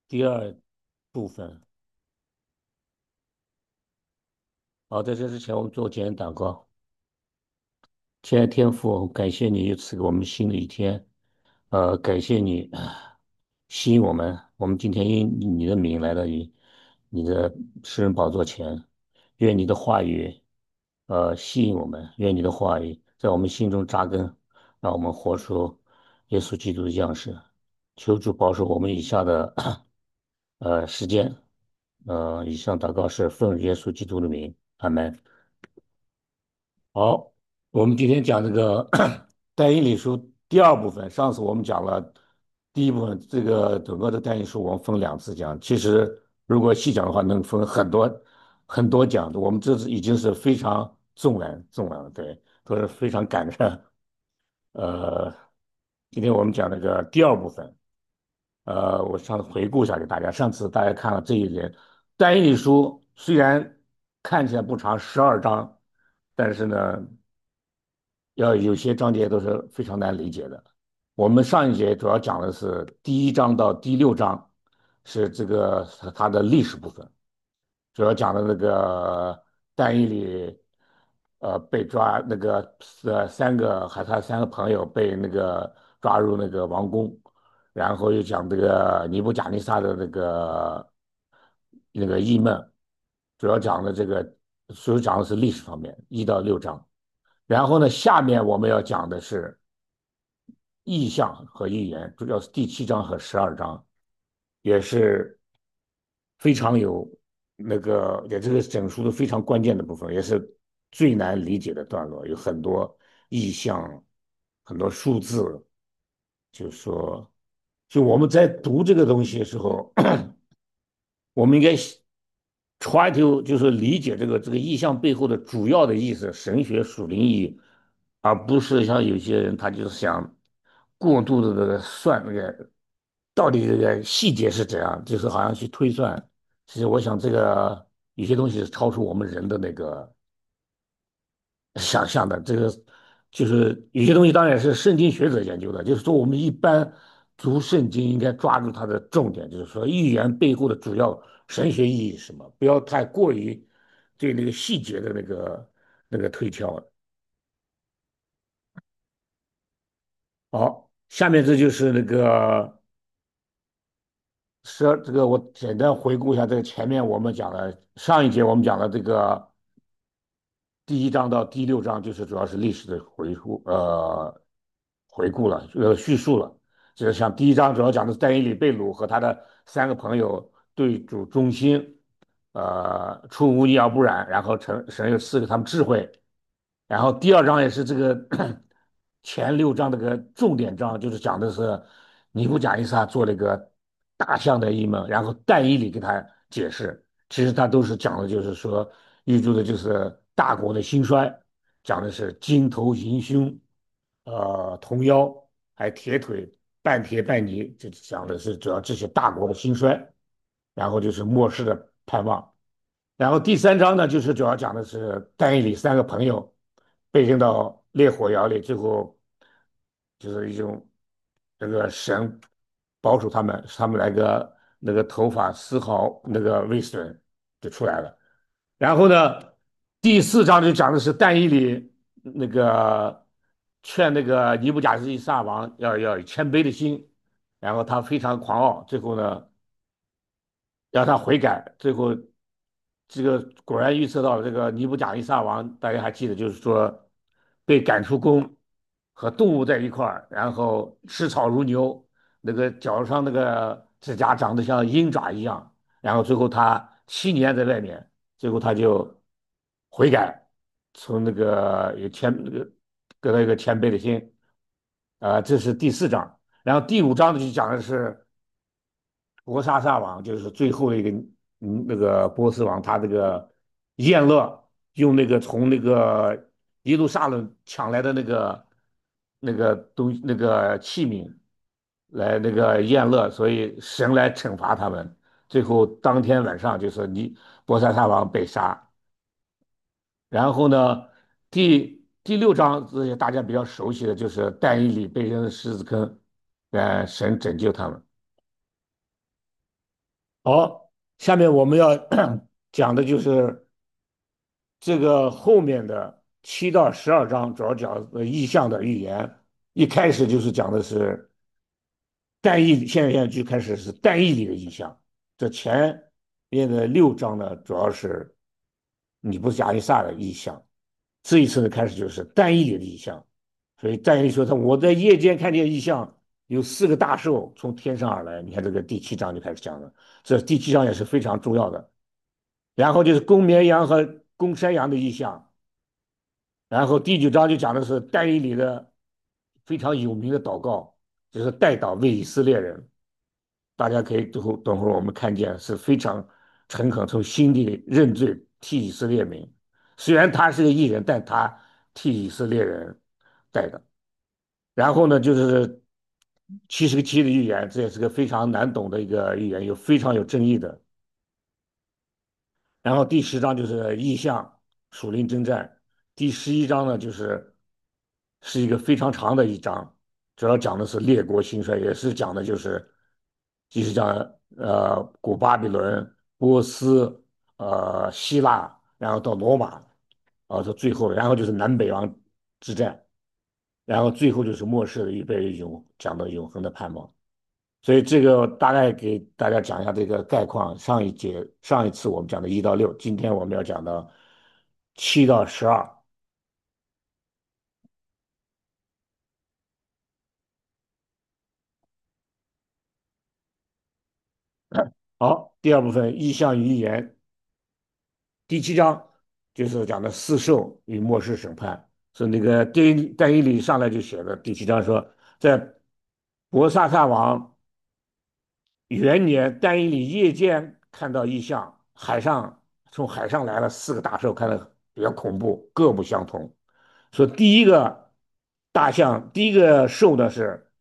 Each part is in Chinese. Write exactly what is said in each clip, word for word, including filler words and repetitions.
第二部分。好，在这之前我们做简单祷告。亲爱的天父，感谢你又赐给我们新的一天，呃，感谢你啊吸引我们，我们今天因你的名来到你你的诗人宝座前，愿你的话语呃吸引我们，愿你的话语在我们心中扎根，让我们活出耶稣基督的样式。求主保守我们以下的呃时间，呃，以上祷告是奉耶稣基督的名，阿门。好，我们今天讲这个单一理书第二部分。上次我们讲了第一部分，这个整个的单一书我们分两次讲。其实如果细讲的话，能分很多很多讲。我们这是已经是非常纵览纵览了，对，都是非常赶着。呃，今天我们讲那个第二部分。呃，我上次回顾一下给大家。上次大家看了这一连单一理书，虽然看起来不长，十二章，但是呢。要有些章节都是非常难理解的。我们上一节主要讲的是第一章到第六章，是这个它的历史部分，主要讲的那个但以理，呃，被抓那个呃三个还他三个朋友被那个抓入那个王宫，然后又讲这个尼布甲尼撒的那个那个异梦，主要讲的这个，主要讲的是历史方面，一到六章。然后呢，下面我们要讲的是意象和预言，主要是第七章和十二章，也是非常有那个，也这个整书的非常关键的部分，也是最难理解的段落，有很多意象，很多数字，就是说，就我们在读这个东西的时候，我们应该 try to 就是理解这个这个意象背后的主要的意思，神学属灵意义，而不是像有些人他就是想过度的这个算那个到底这个细节是怎样，就是好像去推算。其实我想这个有些东西是超出我们人的那个想象的。这个就是有些东西当然是圣经学者研究的，就是说我们一般读圣经应该抓住它的重点，就是说预言背后的主要神学意义是什么，不要太过于对那个细节的那个那个推敲。好，下面这就是那个十二，这个我简单回顾一下，这个前面我们讲了上一节我们讲了这个第一章到第六章，就是主要是历史的回顾，呃，回顾了，呃，叙述了。就是像第一章主要讲的是但以理被掳和他的三个朋友对主忠心，呃，出污泥而不染，然后神神又赐给他们智慧。然后第二章也是这个前六章这个重点章，就是讲的是尼布甲尼撒做了一个大象的异梦，然后但以理给他解释。其实他都是讲的，就是说预祝的就是大国的兴衰，讲的是金头银胸，呃，铜腰，还铁腿，半铁半泥，就讲的是主要这些大国的兴衰，然后就是末世的盼望。然后第三章呢，就是主要讲的是但以理三个朋友被扔到烈火窑里，最后就是一种这个神保守他们，使他们来个那个头发丝毫那个未损就出来了。然后呢，第四章就讲的是但以理那个劝那个尼布甲尼撒王要要有谦卑的心，然后他非常狂傲，最后呢。让他悔改，最后这个果然预测到了这个尼布甲尼撒王，大家还记得，就是说被赶出宫，和动物在一块儿，然后吃草如牛，那个脚上那个指甲长得像鹰爪一样，然后最后他七年在外面，最后他就悔改，从那个有谦那个得到一个谦卑的心。啊、这是第四章。然后第五章呢就讲的是博沙萨王，就是最后一个嗯那个波斯王，他这个宴乐用那个从那个耶路撒冷抢来的那个那个东那个器皿来那个宴乐，所以神来惩罚他们。最后当天晚上就是你波萨萨王被杀。然后呢，第第六章这些大家比较熟悉的就是但以理被扔狮子坑，呃，神拯救他们。 好，下面我们要讲的就是这个后面的七到十二章，主要讲呃意象的预言。一开始就是讲的是但以理，现在现在就开始是但以理的意象。这前面的六章呢，主要是尼布甲尼撒的意象。这一次呢，开始就是但以理的意象。所以但以理说他我在夜间看见异象，有四个大兽从天上而来。你看这个第七章就开始讲了，这第七章也是非常重要的。然后就是公绵羊和公山羊的意象。然后第九章就讲的是但以理的非常有名的祷告，就是代祷为以色列人。大家可以等会等会儿我们看见是非常诚恳，从心底里认罪，替以色列民。虽然他是个艺人，但他替以色列人代的。然后呢，就是七十个七的预言，这也是个非常难懂的一个预言，有非常有争议的。然后第十章就是意象属灵征战，第十一章呢就是是一个非常长的一章，主要讲的是列国兴衰，也是讲的就是就是讲呃古巴比伦、波斯、呃希腊，然后到罗马，啊，到最后，然后就是南北王之战，然后最后就是末世的预备永讲的永恒的盼望。所以这个大概给大家讲一下这个概况。上一节上一次我们讲的一到六，今天我们要讲到七到十二。好，第二部分意象与预言，第七章就是讲的四兽与末世审判，是那个第但以理上来就写的。第七章说，在伯萨撒王元年，但以理夜间看到异象，海上从海上来了四个大兽，看着比较恐怖，各不相同。说第一个大象，第一个兽呢是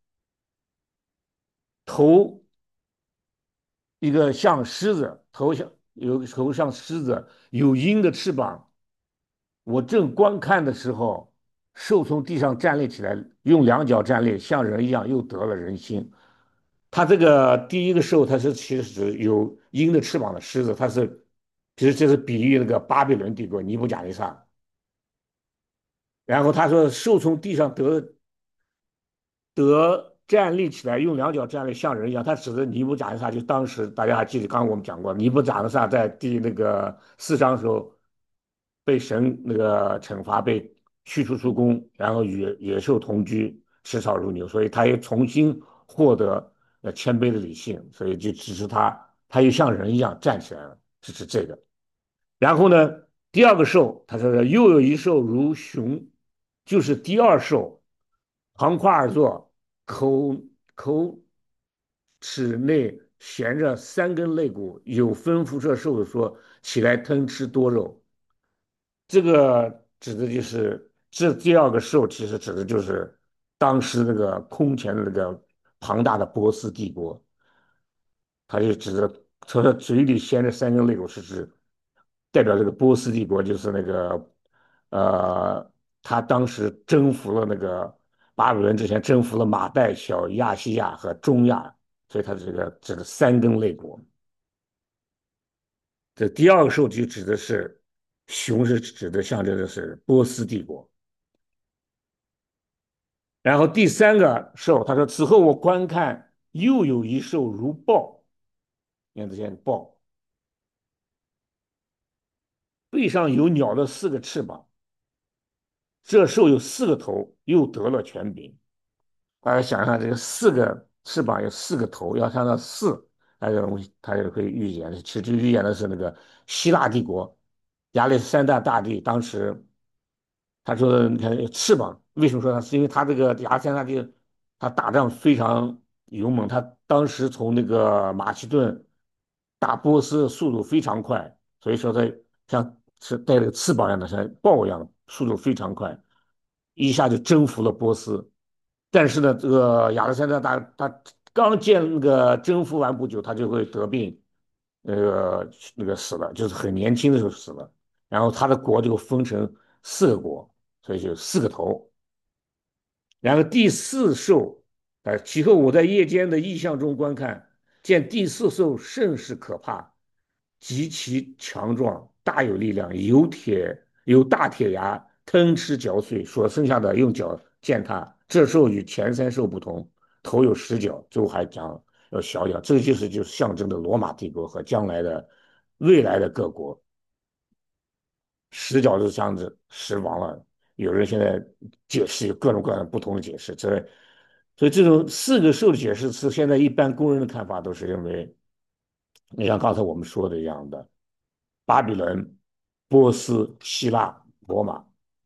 头一个像狮子，头像有头像狮子，有鹰的翅膀。我正观看的时候，兽从地上站立起来，用两脚站立，像人一样，又得了人心。它这个第一个兽，它是其实是有鹰的翅膀的狮子，它是其实这是比喻那个巴比伦帝国尼布甲尼撒。然后他说，兽从地上得得站立起来，用两脚站立，像人一样。他指的尼布甲尼撒，就当时大家还记得，刚刚我们讲过，尼布甲尼撒在第那个四章的时候被神那个惩罚，被驱逐出宫，然后与野兽同居，食草如牛，所以他又重新获得呃谦卑的理性，所以就指示他，他又像人一样站起来了，是指这个。然后呢，第二个兽，他说又有一兽如熊，就是第二兽，旁跨而坐，口口齿内衔着三根肋骨，有吩咐这兽说起来吞吃多肉。这个指的就是这第二个兽，其实指的就是当时那个空前的那个庞大的波斯帝国。他就指着从他嘴里衔着三根肋骨，是指代表这个波斯帝国，就是那个呃，他当时征服了那个巴比伦之前征服了马代、小亚细亚和中亚，所以他这个指的三根肋骨。这第二个兽就指的是熊，是指的象征的是波斯帝国。然后第三个兽，他说此后我观看，又有一兽如豹，你看这些豹，背上有鸟的四个翅膀。这兽有四个头，又得了权柄。大家想想，这个四个翅膀有四个头，要看到四，它就容易，它就会预言。其实预言的是那个希腊帝国，亚历山大大帝当时他说，你看翅膀，为什么说他是因为他这个亚历山大帝他打仗非常勇猛，他当时从那个马其顿打波斯的速度非常快，所以说他像是带着翅膀一样的，像豹一样的速度非常快，一下就征服了波斯。但是呢，这个亚历山大大他刚建那个征服完不久，他就会得病，那个那个死了，就是很年轻的时候死了。然后他的国就分成四个国，所以就四个头。然后第四兽，呃，其后我在夜间的异象中观看， 见第四兽甚是可怕，极其强壮，大有力量，有铁有大铁牙，吞吃嚼碎，所剩下的用脚践踏。这兽与前三兽不同，头有十角，最后还讲要小脚，这个就是就是象征的罗马帝国和将来的未来的各国。十角是象征十亡了，有人现在解释有各种各样的不同的解释，这所以这种四个兽的解释是现在一般公认的看法都是认为，你像刚才我们说的一样的，巴比伦、波斯、希腊、罗马。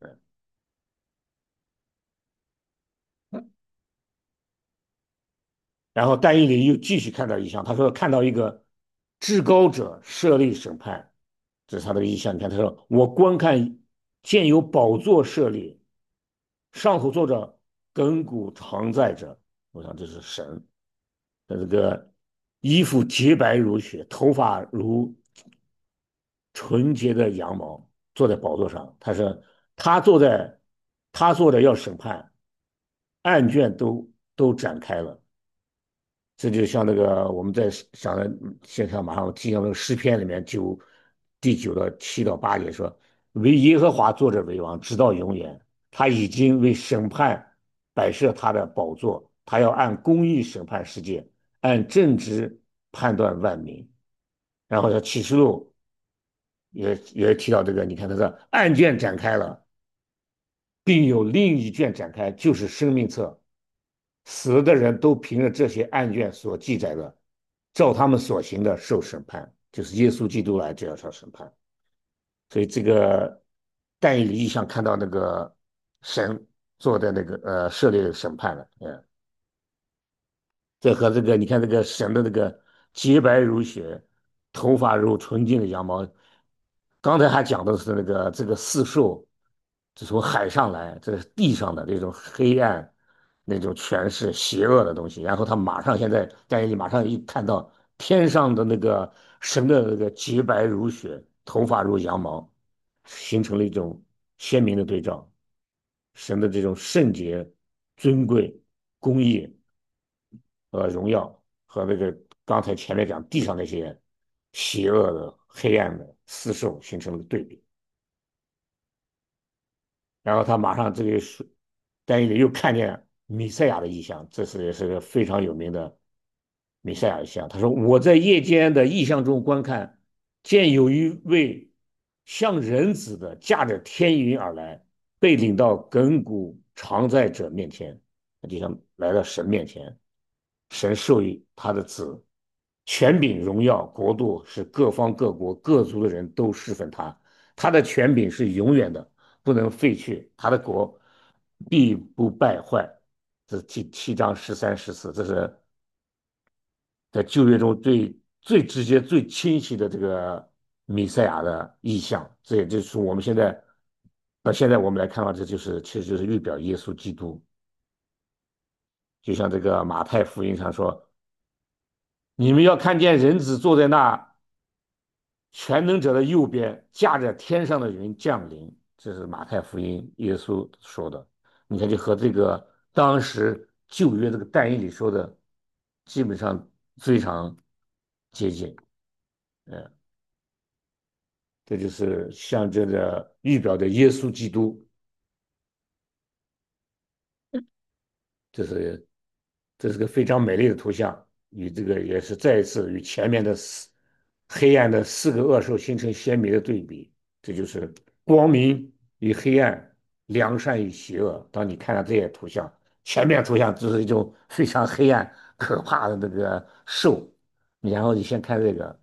然后但以理又继续看到异象，他说看到一个至高者设立审判，这是他的异象。你看，他说我观看见有宝座设立，上头坐着亘古常在者，我想这是神的这个衣服洁白如雪，头发如纯洁的羊毛，坐在宝座上。他说他坐在他坐的要审判，案卷都都展开了。这就像那个我们在想的，现在马上听到那个诗篇里面九第九到七到八节说，为耶和华坐着为王，直到永远。他已经为审判摆设他的宝座，他要按公义审判世界，按正直判断万民。然后在启示录也也提到这个，你看他说案卷展开了，并有另一卷展开，就是生命册。死了的人都凭着这些案卷所记载的，照他们所行的受审判，就是耶稣基督来就要受审判。所以这个但以理异象看到那个神做的那个呃设立的审判了，嗯，这和这个你看这个神的这个洁白如雪，头发如纯净的羊毛。刚才还讲的是那个这个四兽，是从海上来，这是地上的那种黑暗，那种权势邪恶的东西。然后他马上现在但以理马上一看到天上的那个神的那个洁白如雪，头发如羊毛，形成了一种鲜明的对照。神的这种圣洁、尊贵、公义和荣耀，和那个刚才前面讲地上那些邪恶的、黑暗的四兽形成了对比。然后他马上这个是，但以理又看见米赛亚的异象，这是也是个非常有名的米赛亚异象。他说：“我在夜间的异象中观看，见有一位像人子的驾着天云而来，被领到亘古常在者面前，就像来到神面前。神授予他的子权柄、荣耀、国度，是各方各国各族的人都侍奉他。他的权柄是永远的。”不能废去，他的国必不败坏。这是第七章十三、十四，这是在旧约中最最直接、最清晰的这个弥赛亚的意象。这也就是我们现在，到现在我们来看到，这就是其实就是预表耶稣基督。就像这个马太福音上说：“你们要看见人子坐在那全能者的右边，驾着天上的云降临。”这是马太福音耶稣说的。你看，就和这个当时旧约这个但以理说的基本上非常接近。嗯，这就是象征着预表的耶稣基督。这是这是个非常美丽的图像，与这个也是再一次与前面的四黑暗的四个恶兽形成鲜明的对比。这就是光明与黑暗，良善与邪恶。当你看到这些图像，前面图像就是一种非常黑暗、可怕的那个兽，然后你先看这个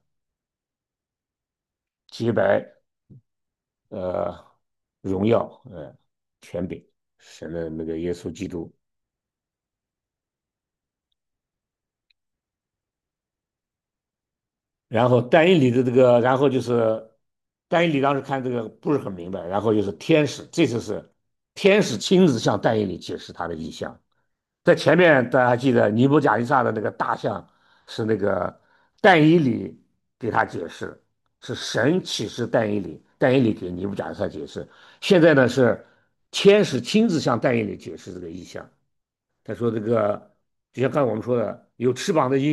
洁白，呃，荣耀，呃，权柄，神的那个耶稣基督。然后单一里的这个，然后就是单一里当时看这个不是很明白，然后就是天使，这次是天使亲自向但以理解释他的意象。在前面大家记得尼布甲尼撒的那个大象是那个但以理给他解释，是神启示但以理，但以理给尼布甲尼撒解释。现在呢是天使亲自向但以理解释这个意象。他说这个就像刚才我们说的，有翅膀的鹰，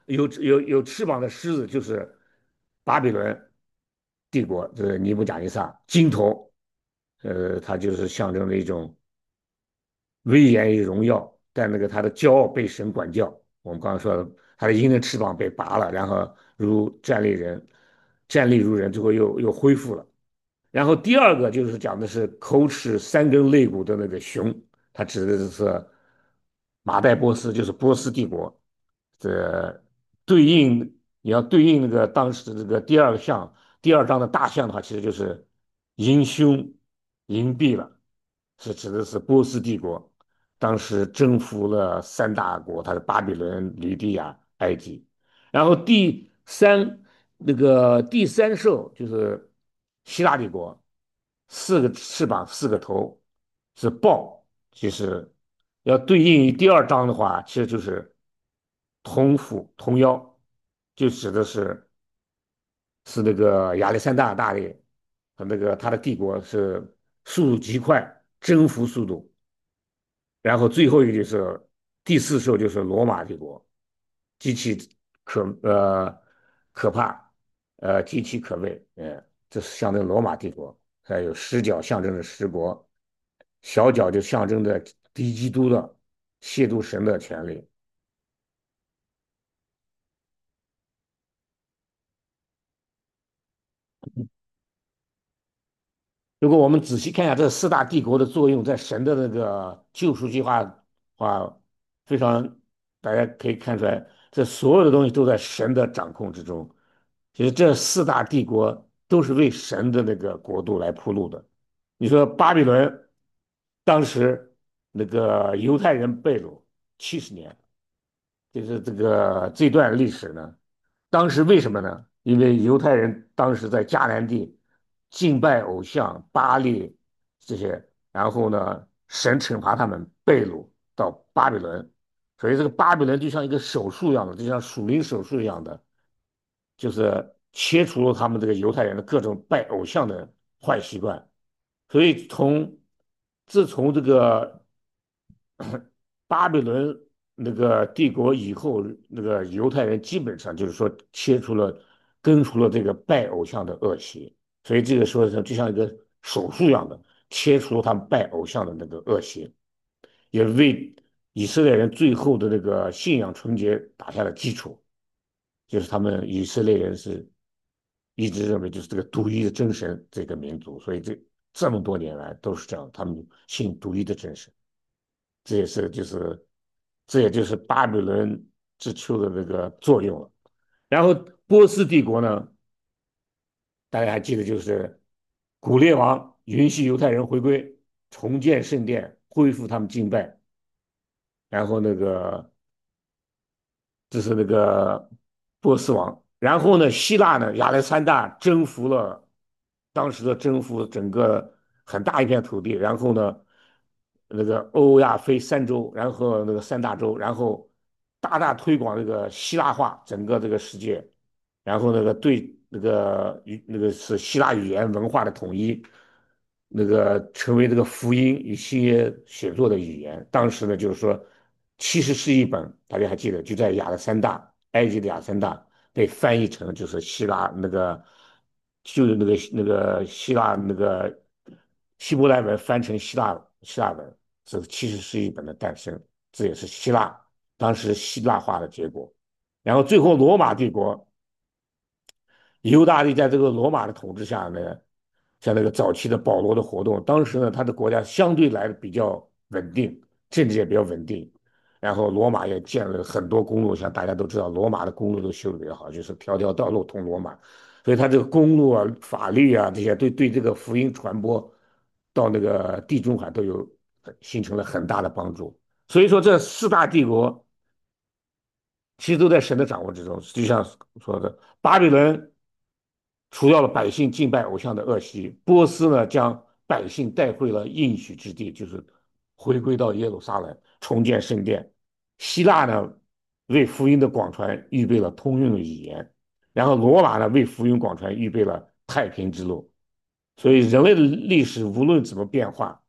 有有有翅膀的狮子就是巴比伦帝国，这个尼布甲尼撒金头，呃，它就是象征着一种威严与荣耀，但那个他的骄傲被神管教。我们刚刚说的，他的鹰的翅膀被拔了，然后如站立人，站立如人，最后又又恢复了。然后第二个就是讲的是口齿三根肋骨的那个熊，它指的是马代波斯，就是波斯帝国。这对应你要对应那个当时这个第二项第二章的大象的话，其实就是银胸银臂了，是指的是波斯帝国，当时征服了三大国，它是巴比伦、吕底亚、埃及。然后第三那个第三兽就是希腊帝国，四个翅膀四个头是豹，就是要对应于第二章的话，其实就是铜斧铜腰，就指的是是那个亚历山大大帝和那个他的帝国是速度极快，征服速度。然后最后一个就是第四兽就是罗马帝国，极其可呃可怕，呃极其可畏，呃，这是象征罗马帝国。还有十角象征着十国，小角就象征着敌基督的亵渎神的权利。如果我们仔细看一下这四大帝国的作用，在神的那个救赎计划话，非常大家可以看出来，这所有的东西都在神的掌控之中。其实这四大帝国都是为神的那个国度来铺路的。你说巴比伦当时那个犹太人被掳七十年，就是这个这段历史呢，当时为什么呢？因为犹太人当时在迦南地敬拜偶像巴力这些，然后呢，神惩罚他们被掳到巴比伦，所以这个巴比伦就像一个手术一样的，就像属灵手术一样的，就是切除了他们这个犹太人的各种拜偶像的坏习惯。所以从自从这个巴比伦那个帝国以后，那个犹太人基本上就是说切除了、根除了这个拜偶像的恶习，所以这个说是就像一个手术一样的，切除了他们拜偶像的那个恶习，也为以色列人最后的那个信仰纯洁打下了基础。就是他们以色列人是一直认为就是这个独一的真神这个民族，所以这这么多年来都是这样，他们信独一的真神。这也是就是这也就是巴比伦之秋的那个作用了。然后波斯帝国呢，大家还记得就是古列王允许犹太人回归，重建圣殿，恢复他们敬拜，然后那个这是那个波斯王。然后呢，希腊呢，亚历山大征服了当时的征服整个很大一片土地，然后呢，那个欧亚非三洲，然后那个三大洲，然后大大推广这个希腊化，整个这个世界，然后那个对那个语那个是希腊语言文化的统一，那个成为这个福音与新约写作的语言。当时呢，就是说七十是一本，大家还记得，就在亚历山大，埃及的亚历山大被翻译成就是希腊那个，就是那个那个希腊那个希伯来文翻成希腊希腊文，这七十是一本的诞生，这也是希腊当时希腊化的结果。然后最后罗马帝国。犹大利在这个罗马的统治下呢，像那个早期的保罗的活动，当时呢，他的国家相对来比较稳定，政治也比较稳定，然后罗马也建了很多公路，像大家都知道，罗马的公路都修得比较好，就是条条道路通罗马，所以他这个公路啊、法律啊这些，对对这个福音传播到那个地中海都有形成了很大的帮助。所以说，这四大帝国其实都在神的掌握之中。就像说的，巴比伦除掉了百姓敬拜偶像的恶习，波斯呢将百姓带回了应许之地，就是回归到耶路撒冷，重建圣殿。希腊呢为福音的广传预备了通用的语言，然后罗马呢为福音广传预备了太平之路。所以人类的历史无论怎么变化，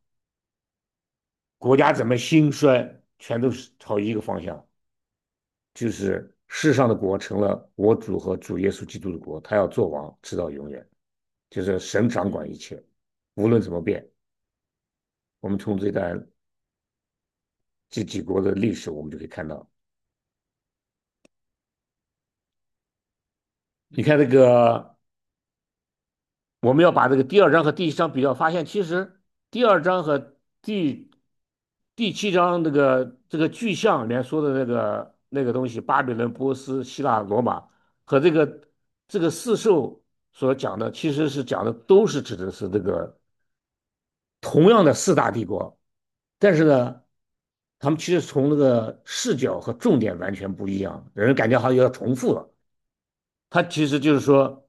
国家怎么兴衰，全都是朝一个方向，就是世上的国成了我主和主耶稣基督的国，他要做王，直到永远。就是神掌管一切，无论怎么变。我们从这段这几国的历史，我们就可以看到，你看这个，我们要把这个第二章和第一章比较，发现其实第二章和第第七章这个这个具象里面说的那个那个东西，巴比伦、波斯、希腊、罗马和这个这个四兽所讲的，其实是讲的都是指的是这个同样的四大帝国，但是呢，他们其实从那个视角和重点完全不一样，让人感觉好像要重复了。它其实就是说，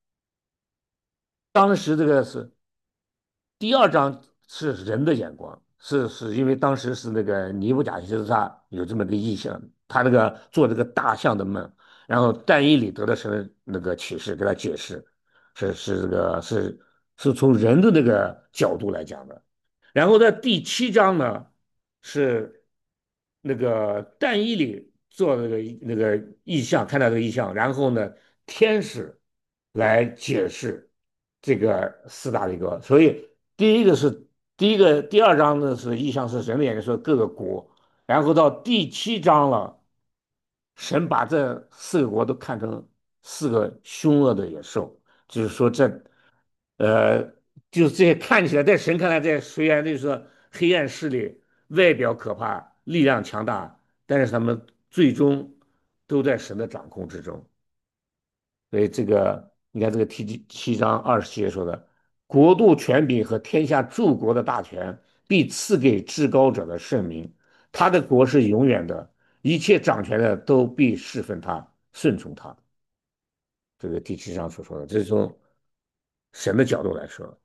当时这个是第二章是人的眼光，是是因为当时是那个尼布甲尼撒他有这么个意象，他那个做这个大象的梦，然后但以理得到神的那个启示，给他解释，是是这个是是从人的那个角度来讲的。然后在第七章呢，是那个但以理做那个那个意象，看到这个意象，然后呢，天使来解释这个四大帝国。所以第一个是第一个第二章呢是意象是人的眼睛说各个国，然后到第七章了，神把这四个国都看成四个凶恶的野兽，就是说这呃就是这些看起来在神看来，这虽然就是说黑暗势力外表可怕，力量强大，但是他们最终都在神的掌控之中。所以这个你看这个第七章二十节说的，国度权柄和天下诸国的大权必赐给至高者的圣名，他的国是永远的，一切掌权的都必侍奉他，顺从他。这个第七章所说的，这是从神的角度来说。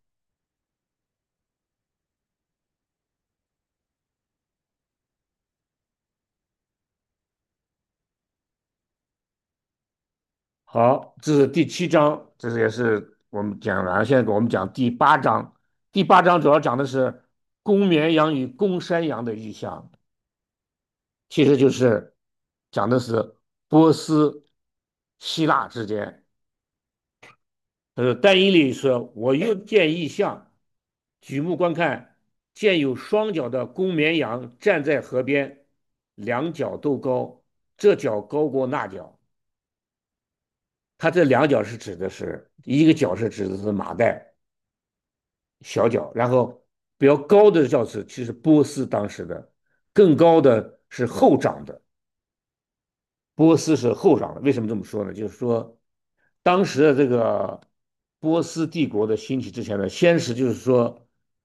好，这是第七章，这是也是我们讲完。现在我们讲第八章，第八章主要讲的是公绵羊与公山羊的意象。其实就是讲的是波斯、希腊之间。呃，但以理说：“我又见异象，举目观看，见有双脚的公绵羊站在河边，两脚都高，这脚高过那脚。它这两脚是指的是一个脚是指的是马代小脚，然后比较高的脚是其实波斯当时的，更高的是后长的。”波斯是后长的。为什么这么说呢？就是说，当时的这个波斯帝国的兴起之前呢，先是就是说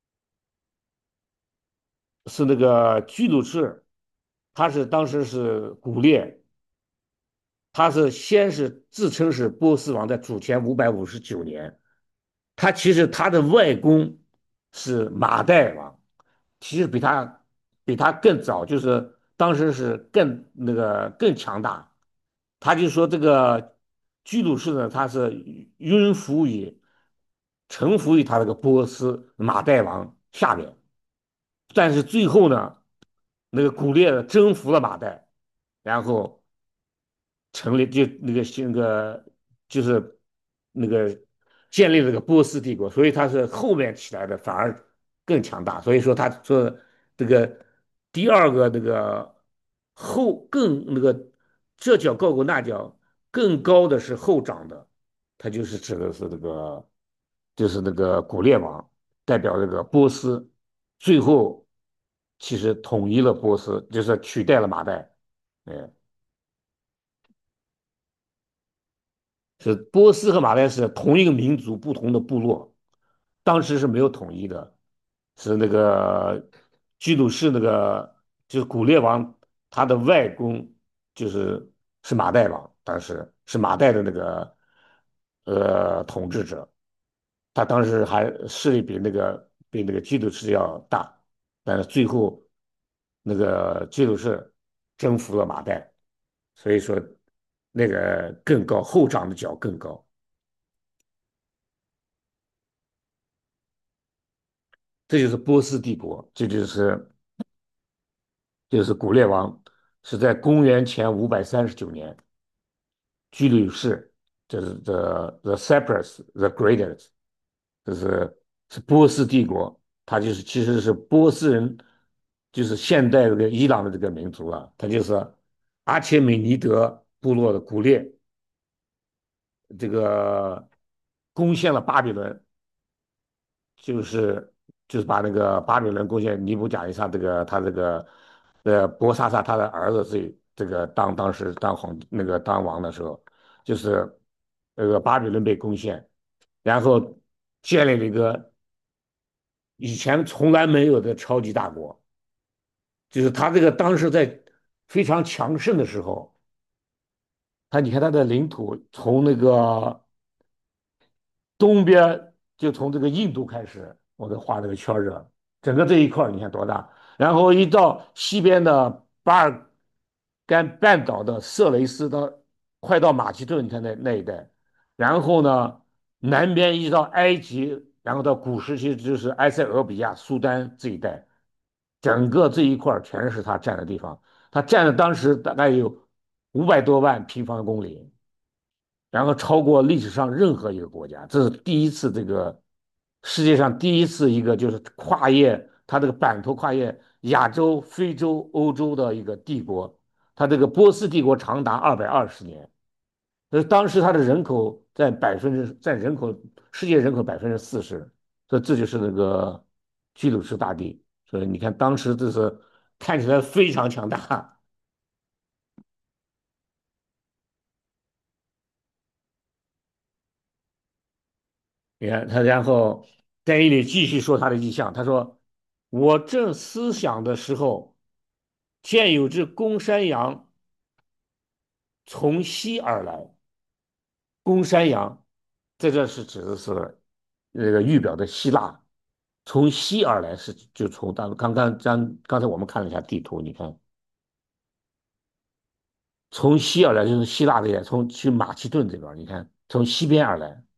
是那个居鲁士，他是当时是古列，他是先是自称是波斯王，在主前五百五十九年，他其实他的外公是马代王，其实比他比他更早，就是当时是更那个更强大。他就说这个居鲁士呢，他是晕服于臣服于他这个波斯马代王下边，但是最后呢，那个古列征服了马代，然后成立就那个那个就是那个建立了个波斯帝国，所以他是后面起来的反而更强大。所以说他说这个第二个那个后更那个这脚高过那脚，更高的是后长的，他就是指的是这个就是那个古列王代表这个波斯，最后其实统一了波斯，就是取代了马代。哎，是波斯和马来是同一个民族，不同的部落，当时是没有统一的，是那个居鲁士那个就是古列王，他的外公就是是马代王，当时是马代的那个呃统治者，他当时还势力比那个比那个居鲁士要大，但是最后那个居鲁士征服了马代，所以说那个更高，后长的脚更高。这就是波斯帝国，这就是就是古列王是在公元前五百三十九年， 居鲁士，就是 the the Cyprus the Greatest，就是是波斯帝国，它就是其实是波斯人，就是现代这个伊朗的这个民族啊，它就是阿切美尼德部落的古列，这个攻陷了巴比伦，就是就是把那个巴比伦攻陷尼布甲尼撒这个他这个呃博萨萨他的儿子这这个当当时当皇那个当王的时候，就是那个巴比伦被攻陷，然后建立了一个以前从来没有的超级大国，就是他这个当时在非常强盛的时候，他你看他的领土从那个东边就从这个印度开始，我给画这个圈儿儿，整个这一块儿你看多大，然后一到西边的巴尔干半岛的色雷斯到快到马其顿，你看那那一带，然后呢南边一直到埃及，然后到古时期就是埃塞俄比亚、苏丹这一带，整个这一块儿全是他占的地方，他占了当时大概有五百多万平方公里。然后超过历史上任何一个国家，这是第一次，这个世界上第一次一个就是跨越它这个版图跨越亚洲、非洲、欧洲的一个帝国，它这个波斯帝国长达二百二十年，呃，当时它的人口在百分之占人口世界人口百分之四十，所以这就是那个居鲁士大帝，所以你看当时这是看起来非常强大。你看他，然后戴伊里继续说他的意象，他说：“我正思想的时候，见有只公山羊从西而来。公山羊在这是指的是那个预表的希腊，从西而来是就从当刚刚刚刚才我们看了一下地图，你看从西而来就是希腊这边，从去马其顿这边，你看从西边而来，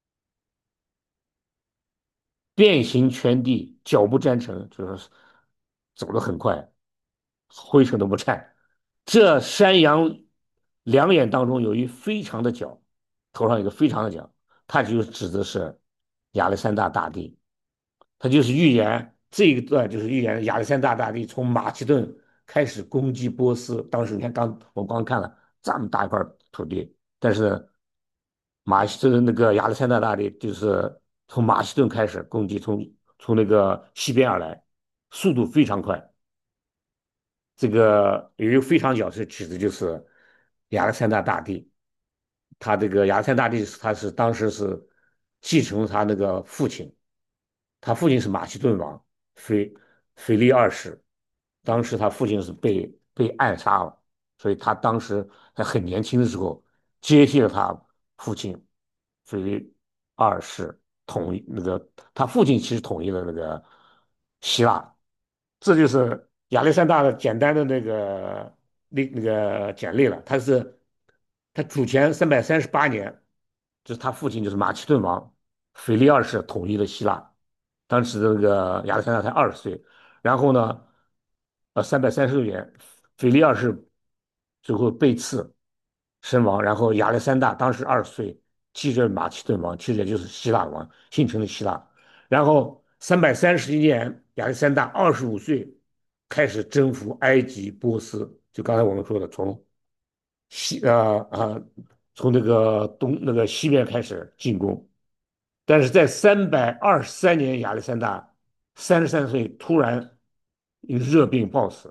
遍行全地，脚不沾尘，就是走得很快。”灰尘都不沾。这山羊两眼当中有一非常的角，头上有一个非常的角，它就指的是亚历山大大帝，它就是预言这一段就是预言亚历山大大帝从马其顿开始攻击波斯。当时你看刚我刚看了这么大一块土地，但是马其顿那个亚历山大大帝就是从马其顿开始攻击，从从那个西边而来，速度非常快。这个有一个非常角是指的就是亚历山大大帝，他这个亚历山大帝他是当时是继承了他那个父亲，他父亲是马其顿王腓腓力二世，当时他父亲是被被暗杀了，所以他当时在很年轻的时候接替了他父亲腓力二世统一那个他父亲其实统一了那个希腊，这就是亚历山大的简单的那个那那个简历了。他是他主前三百三十八年，就是他父亲就是马其顿王腓力二世统一了希腊，当时的那个亚历山大才二十岁。然后呢，呃，三百三十六年，腓力二世最后被刺身亡，然后亚历山大当时二十岁，继任马其顿王，其实也就是希腊王，形成了希腊。然后三百三十一年，亚历山大二十五岁开始征服埃及、波斯，就刚才我们说的，从西呃呃从那个东那个西边开始进攻。但是在三百二十三年，亚历山大三十三岁突然热病暴死，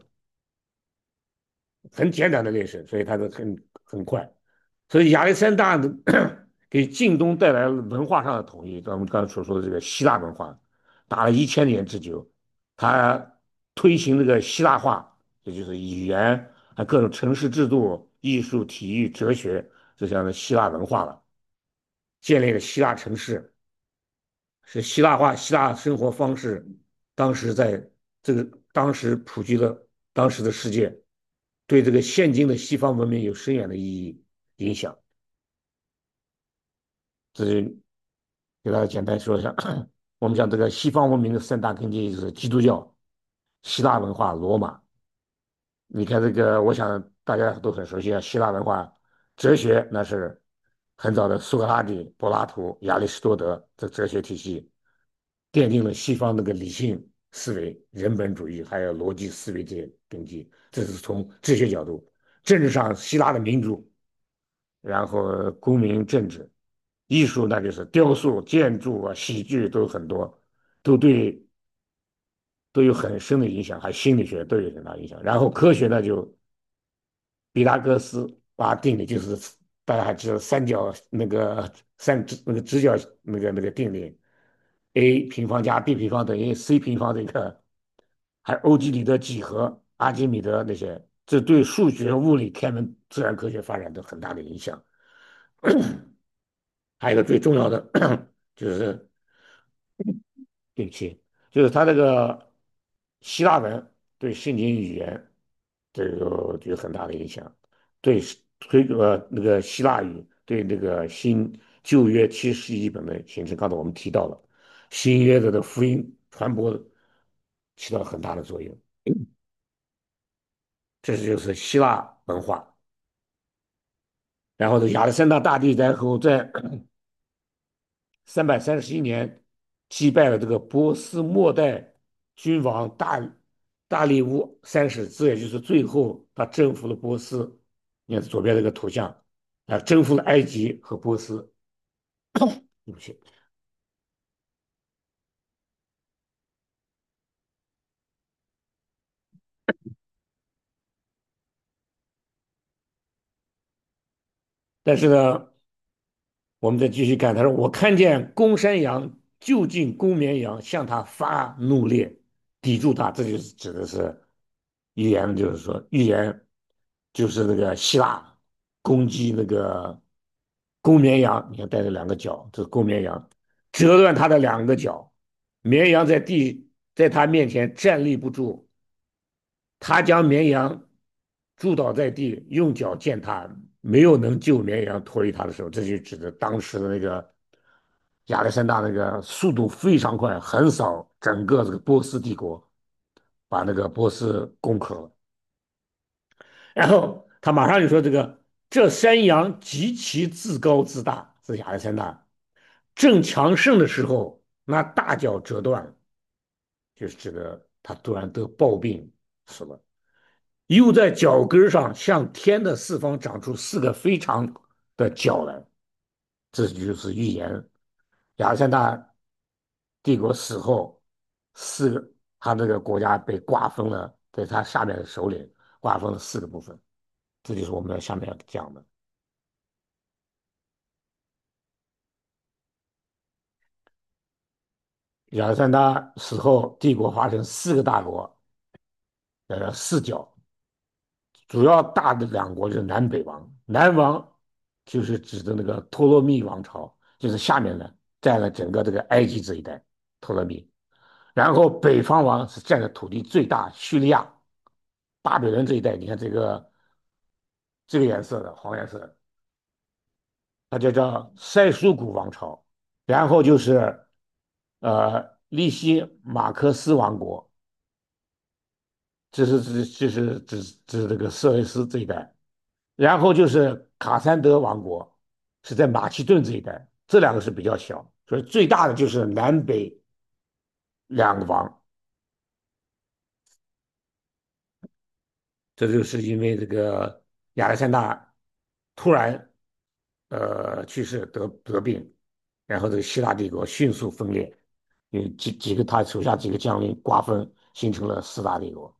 很简单的历史，所以他的很很快。所以亚历山大呢，给近东带来了文化上的统一，咱们刚才所说的这个希腊文化，打了一千年之久。他推行这个希腊化，也就是语言啊各种城市制度、艺术、体育、哲学这项的希腊文化了，建立了希腊城市，是希腊化、希腊生活方式，当时在这个当时普及了当时的世界，对这个现今的西方文明有深远的意义影响。这是给大家简单说一下。我们讲这个西方文明的三大根基就是基督教、希腊文化、罗马。你看这个，我想大家都很熟悉啊，希腊文化哲学那是很早的苏格拉底、柏拉图、亚里士多德这哲学体系，奠定了西方那个理性思维、人本主义还有逻辑思维这些根基。这是从哲学角度。政治上，希腊的民主，然后公民政治，艺术那就是雕塑、建筑啊、喜剧都很多，都对都有很深的影响，还有心理学都有很大影响。然后科学呢，就毕达哥斯把定理，就是大家还知道三角那个三那个直角那个那个定理，a 平方加 b 平方等于 c 平方这个，还有欧几里得几何、阿基米德那些，这对数学、物理、天文、自然科学发展都很大的影响。还有一个最重要的就是对不起，就是他这个希腊文对圣经语言这个有很大的影响，对推呃那个希腊语对那个新旧约七十译本的形成，刚才我们提到了新约的的福音传播起到很大的作用，这就是希腊文化。然后这亚历山大大帝然后在三百三十一年击败了这个波斯末代君王大大力乌三世，这也就是最后他征服了波斯。你看左边这个图像啊，征服了埃及和波斯。对不起，但是呢，我们再继续看，他说：“我看见公山羊就近公绵羊向他发怒猎，抵住他。”这就是指的是预言，就是说预言就是那个希腊攻击那个公绵羊，你看带着两个角，这是公绵羊，折断他的两个角，绵羊在地在他面前站立不住，他将绵羊住倒在地，用脚践踏，没有能救绵羊脱离他的手。这就指的当时的那个亚历山大那个速度非常快，横扫整个这个波斯帝国，把那个波斯攻克了。然后他马上就说：“这个这山羊极其自高自大，是亚历山大正强盛的时候，那大脚折断，就是指的他突然得暴病死了。”又在脚跟上向天的四方长出四个非常的角来，这就是预言亚历山大帝国死后，四个他这个国家被瓜分了，在他下面的首领瓜分了四个部分，这就是我们下面要讲的。亚历山大死后，帝国划成四个大国，呃，四角，主要大的两国就是南北王，南王就是指的那个托勒密王朝，就是下面的占了整个这个埃及这一带，托勒密。然后北方王是占的土地最大，叙利亚、巴比伦这一带，你看这个这个颜色的黄颜色的，它就叫塞苏古王朝。然后就是呃利西马克斯王国，这是指这是指指这个色雷斯这一带。然后就是卡珊德王国，是在马其顿这一带，这两个是比较小，所以最大的就是南北两个王。这就是因为这个亚历山大突然呃去世得得病，然后这个希腊帝国迅速分裂，有几几个他手下几个将领瓜分，形成了四大帝国。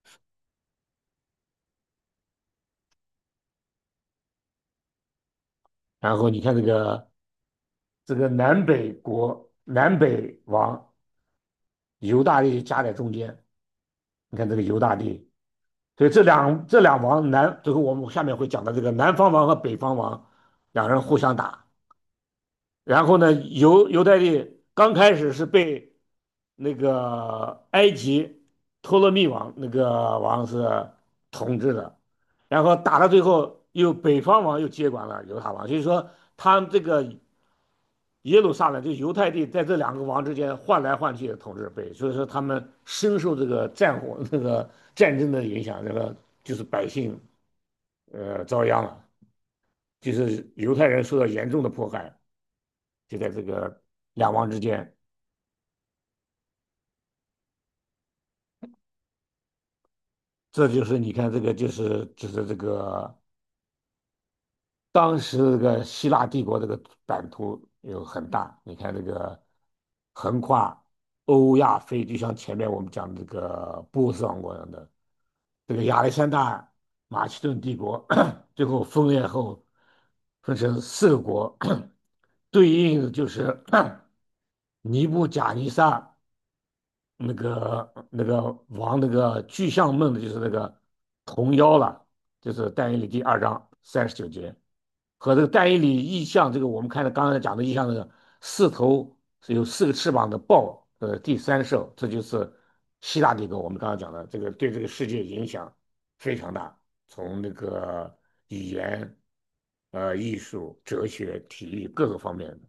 然后你看这个这个南北国南北王犹大帝夹在中间，你看这个犹大帝，所以这两这两王南，这个我们下面会讲的这个南方王和北方王两人互相打，然后呢，犹犹太帝刚开始是被那个埃及托勒密王那个王是统治的，然后打到最后又北方王又接管了犹大王，就是说他这个耶路撒冷就犹太地在这两个王之间换来换去的统治被，所以说他们深受这个战火那个战争的影响，这个就是百姓呃遭殃了。 就是犹太人受到严重的迫害，就在这个两王之间。这就是你看这个就是就是这个当时这个希腊帝国这个版图有很大，你看这个横跨欧亚非，就像前面我们讲的这个波斯王国一样的，这个亚历山大马其顿帝国最后分裂后分成四个国，对应的就是尼布甲尼撒那个那个王那个巨象梦的，就是那个铜妖了，就是但以理第二章三十九节。和这个但以理意象，这个我们看的刚才讲的意象，那个四头是有四个翅膀的豹，呃，第三兽，这就是希腊帝国。我们刚刚讲的这个对这个世界影响非常大，从那个语言、呃艺术、哲学、体育各个方面的。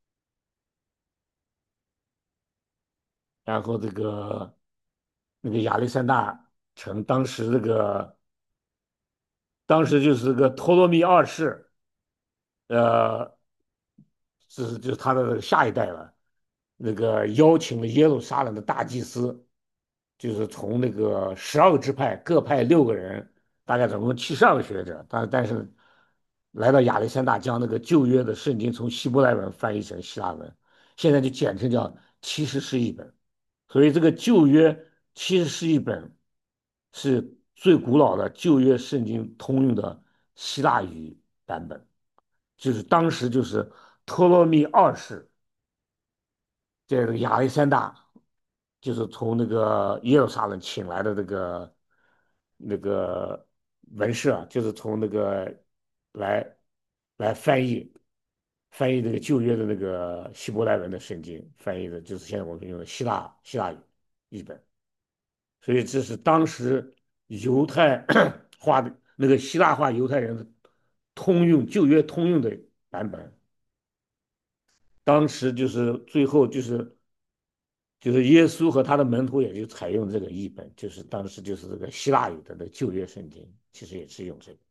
然后这个那个亚历山大城，当时这个当时就是这个托勒密二世，呃，是就是他的这个下一代了。那个邀请了耶路撒冷的大祭司，就是从那个十二个支派各派六个人，大概总共七十二个学者，但但是来到亚历山大，将那个旧约的圣经从希伯来文翻译成希腊文，现在就简称叫七十士译本。所以这个旧约七十士译本是最古老的旧约圣经通用的希腊语版本，就是当时就是托勒密二世。这个亚历山大就是从那个耶路撒冷请来的这个那个文士啊，就是从那个来来翻译翻译这个旧约的那个希伯来文的圣经，翻译的就是现在我们用的希腊希腊语译本。所以这是当时犹太化的那个希腊化犹太人的通用旧约通用的版本。当时就是最后就是就是耶稣和他的门徒也就采用这个译本，就是当时就是这个希腊语的那个旧约圣经，其实也是用这个。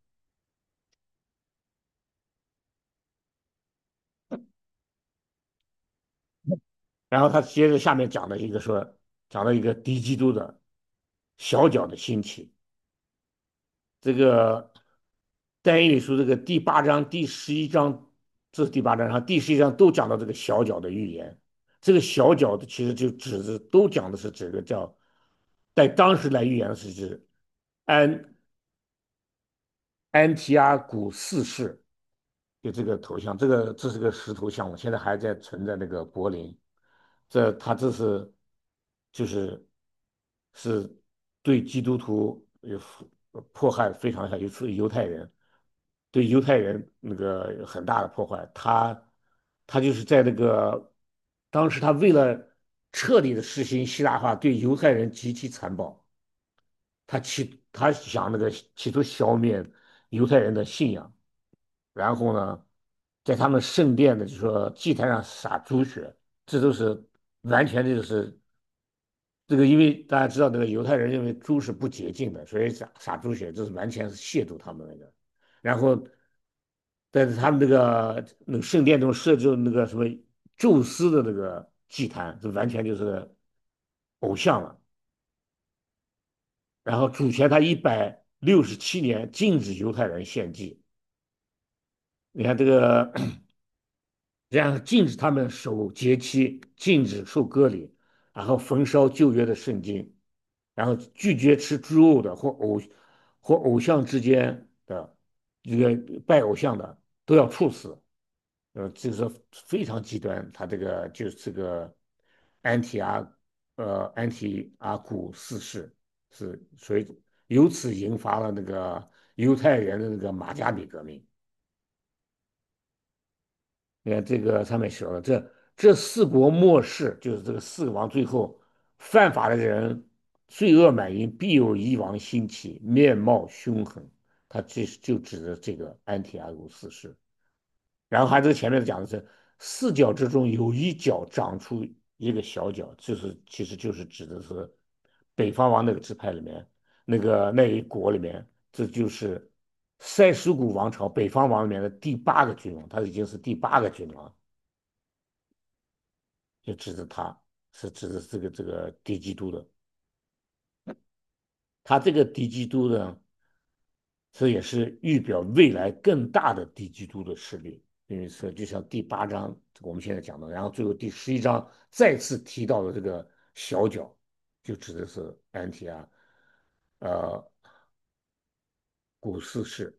然后他接着下面讲了一个说，讲了一个敌基督的小角的兴起。这个但以理书这个第八章、第十一章，这是第八章，然后第十一章都讲到这个小角的预言。这个小角的其实就指的都讲的是这个叫，在当时来预言的是指安安提阿古四世，就这个头像，这个这是个石头像，我现在还在存在那个柏林。这他这是就是是对基督徒有迫害非常大，尤其是犹太人，对犹太人那个很大的破坏。他他就是在那个当时他为了彻底的实行希腊化，对犹太人极其残暴。他企他想那个企图消灭犹太人的信仰。然后呢，在他们圣殿的就说祭坛上洒猪血，这都是完全的就是这个，因为大家知道那个犹太人认为猪是不洁净的，所以洒洒猪血，这是完全是亵渎他们那个。然后，但是他们那个那个圣殿中设置那个什么宙斯的那个祭坛，这完全就是偶像了。然后主前他一百六十七年禁止犹太人献祭，你看这个，然后禁止他们守节期，禁止受割礼，然后焚烧旧约的圣经，然后拒绝吃猪肉的或偶或偶像之间的这个拜偶像的都要处死。呃，这个是非常极端。他这个就是这个安提阿呃安提阿古四世是，所以由此引发了那个犹太人的那个马加比革命。你看这个上面写了，这这四国末世，就是这个四个王最后犯法的人，罪恶满盈，必有一王兴起，面貌凶狠。他这就指的这个安提阿古四世。然后还这个前面讲的是四角之中有一角长出一个小角，就是其实就是指的是北方王那个支派里面那个那一国里面，这就是。 塞苏古王朝北方王里面的第八个君王，他已经是第八个君王，就指着他是指的这个这个敌基督的。他这个敌基督呢，这也是预表未来更大的敌基督的势力。因为是就像第八章我们现在讲的，然后最后第十一章再次提到的这个小角，就指的是安提阿，呃，古四世。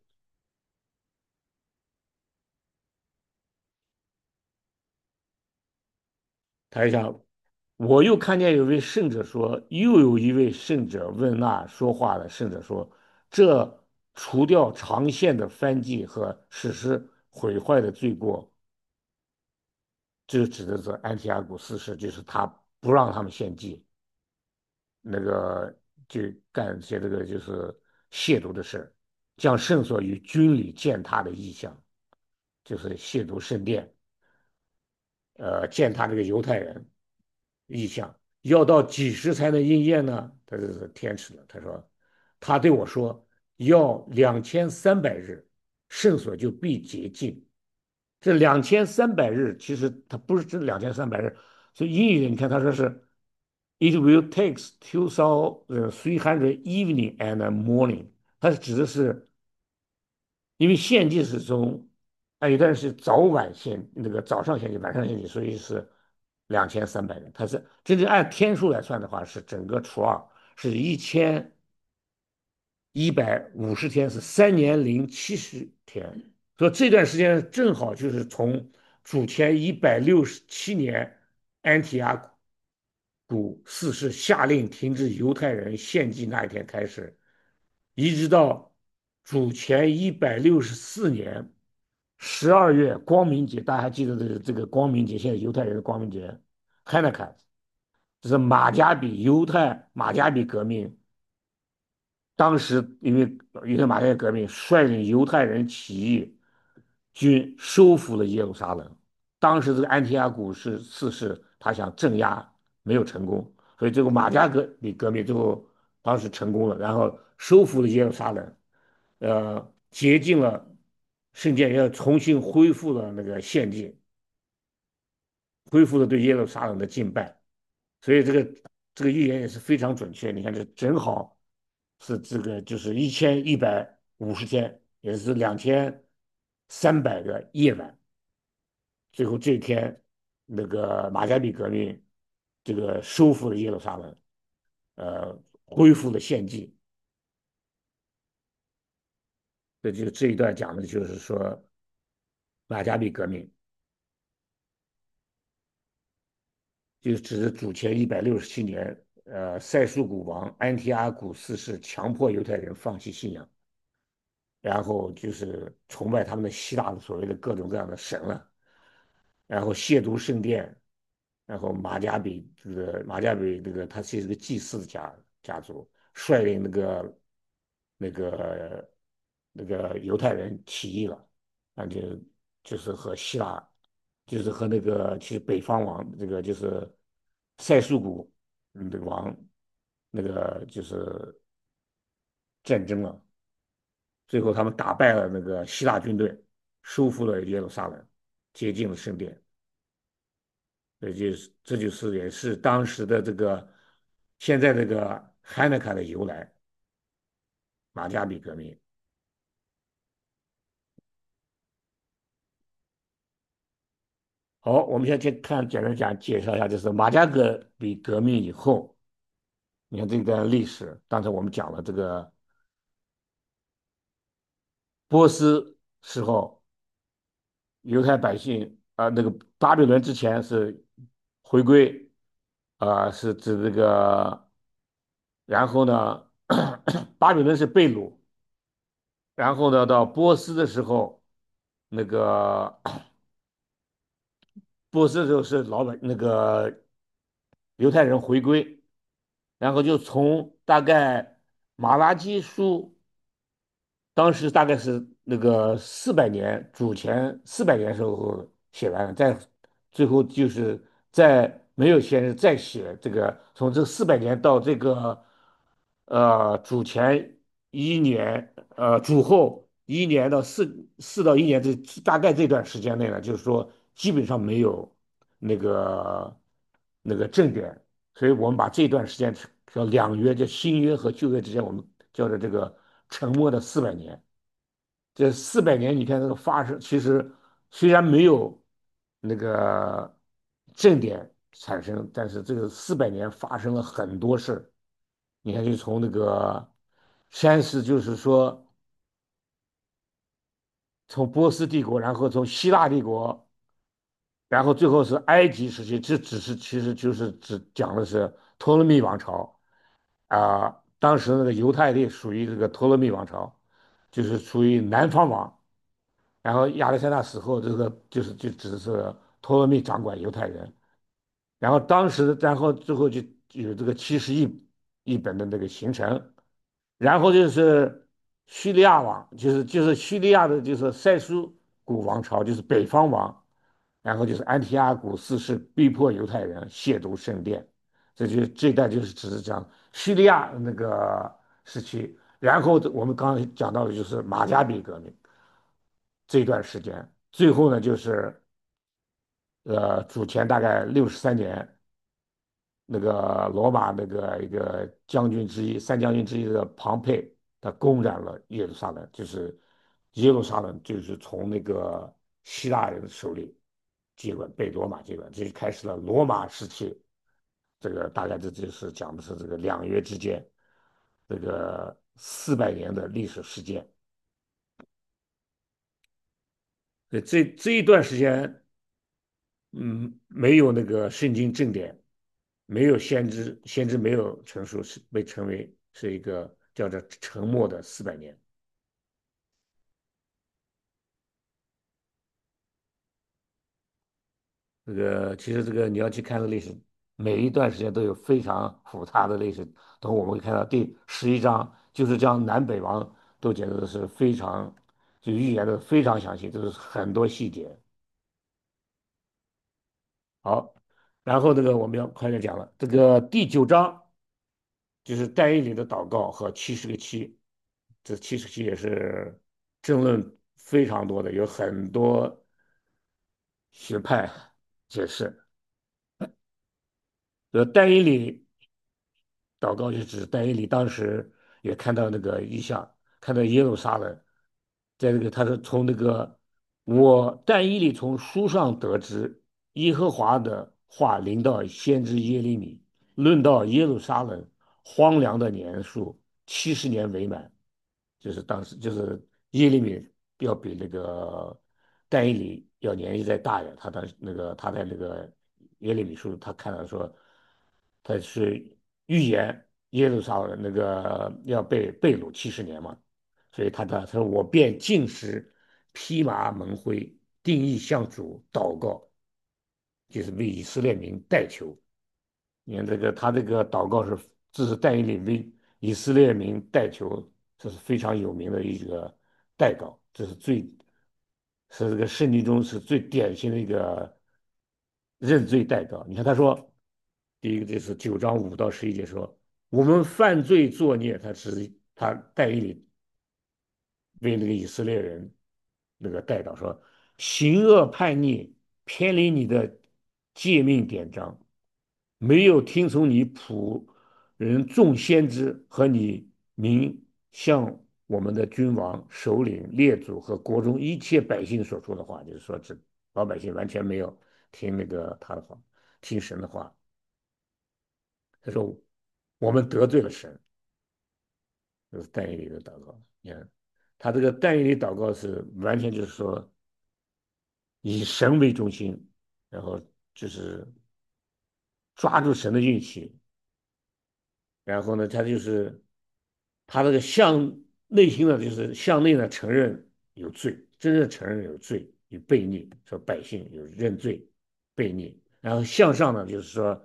他就想，我又看见有位圣者说，又有一位圣者问那说话的圣者说：这除掉长线的翻记和史诗毁坏的罪过，这就指的是安提阿古四世，就是他不让他们献祭，那个就干一些这个就是亵渎的事，将圣所与军礼践踏的意象，就是亵渎圣殿，呃，践踏这个犹太人。意象，要到几时才能应验呢？他这是天使了。他说，他对我说，要两千三百日，圣所就必洁净。这两千三百日其实它不是这两千三百日，所以英语你看他说是，It will take two thousand three hundred evening and morning，它指的是因为献祭是从，啊，有的人是早晚献，那个早上献祭，晚上献祭，所以是两千三百人。它是真正按天数来算的话，是整个除二是一千一百五十天，是三年零七十天。所以这段时间正好就是从主前一百六十七年安提阿古四世下令停止犹太人献祭那一天开始，一直到主前一百六十四年十二月光明节，大家还记得这个这个光明节？现在犹太人的光明节 h a n u k a 这是马加比犹太马加比革命。当时因为犹太马加比革命率领犹太人起义军收复了耶路撒冷。当时这个安提阿古是四世，他想镇压，没有成功，所以这个马加比革命最后当时成功了，然后收复了耶路撒冷，呃，洁净了圣殿，要重新恢复了那个献祭，恢复了对耶路撒冷的敬拜。所以这个这个预言也是非常准确。你看，这正好是这个就是一千一百五十天，也是两千三百个夜晚。最后这一天，那个马加比革命这个收复了耶路撒冷，呃，恢复了献祭。这就这一段讲的就是说马加比革命，就指的主前一百六十七年，呃，塞苏古王安提阿古四世强迫犹太人放弃信仰。然后就是崇拜他们的希腊的所谓的各种各样的神了，然后亵渎圣殿，然后马加比这个马加比这个他是一个祭祀家家族，率领那个那个那个犹太人起义了，那就就是和希腊，就是和那个其实北方王这个就是塞苏古嗯这个王那个就是战争了。最后他们打败了那个希腊军队，收复了耶路撒冷，接近了圣殿。这就是这就是也是当时的这个现在这个 Hanukkah 的由来，马加比革命。好，我们先先看简单讲介绍一下，就是马加比革命以后，你看这段历史，刚才我们讲了这个波斯时候犹太百姓啊、呃那个巴比伦之前是回归，啊、呃是指这个，然后呢，巴比伦是被掳，然后呢到波斯的时候，那个波斯的时候是老百那个犹太人回归，然后就从大概马拉基书当时大概是那个四百年主前四百年时候写完了，再最后就是在没有先人再写这个，从这四百年到这个呃主前一年，呃主后一年到四四到一年这大概这段时间内呢，就是说基本上没有那个那个正点，所以我们把这段时间叫两约，就新约和旧约之间，我们叫做这个沉默的四百年。这四百年，你看这个发生，其实虽然没有那个正点产生，但是这个四百年发生了很多事儿。你看，就从那个先是就是说，从波斯帝国，然后从希腊帝国，然后最后是埃及时期，这只是其实就是只讲的是托勒密王朝啊、当时那个犹太地属于这个托勒密王朝，就是属于南方王。然后亚历山大死后，这个就是就只是托勒密掌管犹太人。然后当时，然后最后就有这个七十亿亿本的那个形成。然后就是叙利亚王，就是就是叙利亚的，就是塞苏古王朝，就是北方王。然后就是安提阿古四世逼迫犹太人亵渎圣殿，这就这一代就是只是讲叙利亚那个时期。然后我们刚刚讲到的就是马加比革命这段时间，最后呢就是呃主前大概六十三年，那个罗马那个一个将军之一，三将军之一的庞培，他攻占了耶路撒冷，就是耶路撒冷就是从那个希腊人手里接管，被罗马接管，这就开始了罗马时期。这个大概这就是讲的是这个两约之间这个四百年的历史事件。这这这一段时间，嗯，没有那个圣经正典，没有先知，先知没有陈述，是被称为是一个叫做沉默的四百年。这个其实这个你要去看的历史，每一段时间都有非常复杂的历史。等我们会看到第十一章，就是将南北王都讲的是非常，就预言的非常详细，就是很多细节。好，然后这个我们要快点讲了，这个第九章就是但以理的祷告和七十个七，这七十七也是争论非常多的，有很多学派解释。呃，但以理祷告就指但以理当时也看到那个异象，看到耶路撒冷，在这个他是从那个我但以理从书上得知，耶和华的话临到先知耶利米，论到耶路撒冷荒凉的年数，七十年为满，就是当时就是耶利米要比那个但以理要年纪再大一点，他当时那个他在那个耶利米书他看到说。他是预言耶路撒冷那个要被被掳七十年嘛，所以他他他说我便进食，披麻蒙灰，定义向主祷告，就是为以色列民代求。你看这个他这个祷告是，这是但以理为以色列民代求，这是非常有名的一个代祷，这是最是这个圣经中是最典型的一个认罪代祷。你看他说，第一个就是九章五到十一节说，我们犯罪作孽，他是他代理为那个以色列人那个代祷说，行恶叛逆，偏离你的诫命典章，没有听从你仆人众先知和你民向我们的君王、首领、列祖和国中一切百姓所说的话，就是说，这老百姓完全没有听那个他的话，听神的话。他说我们得罪了神，这是但以理的祷告。你看，他这个但以理祷告是完全就是说以神为中心，然后就是抓住神的运气，然后呢，他就是他这个向内心的，就是向内呢承认有罪，真正承认有罪与悖逆，说百姓有认罪悖逆，然后向上呢，就是说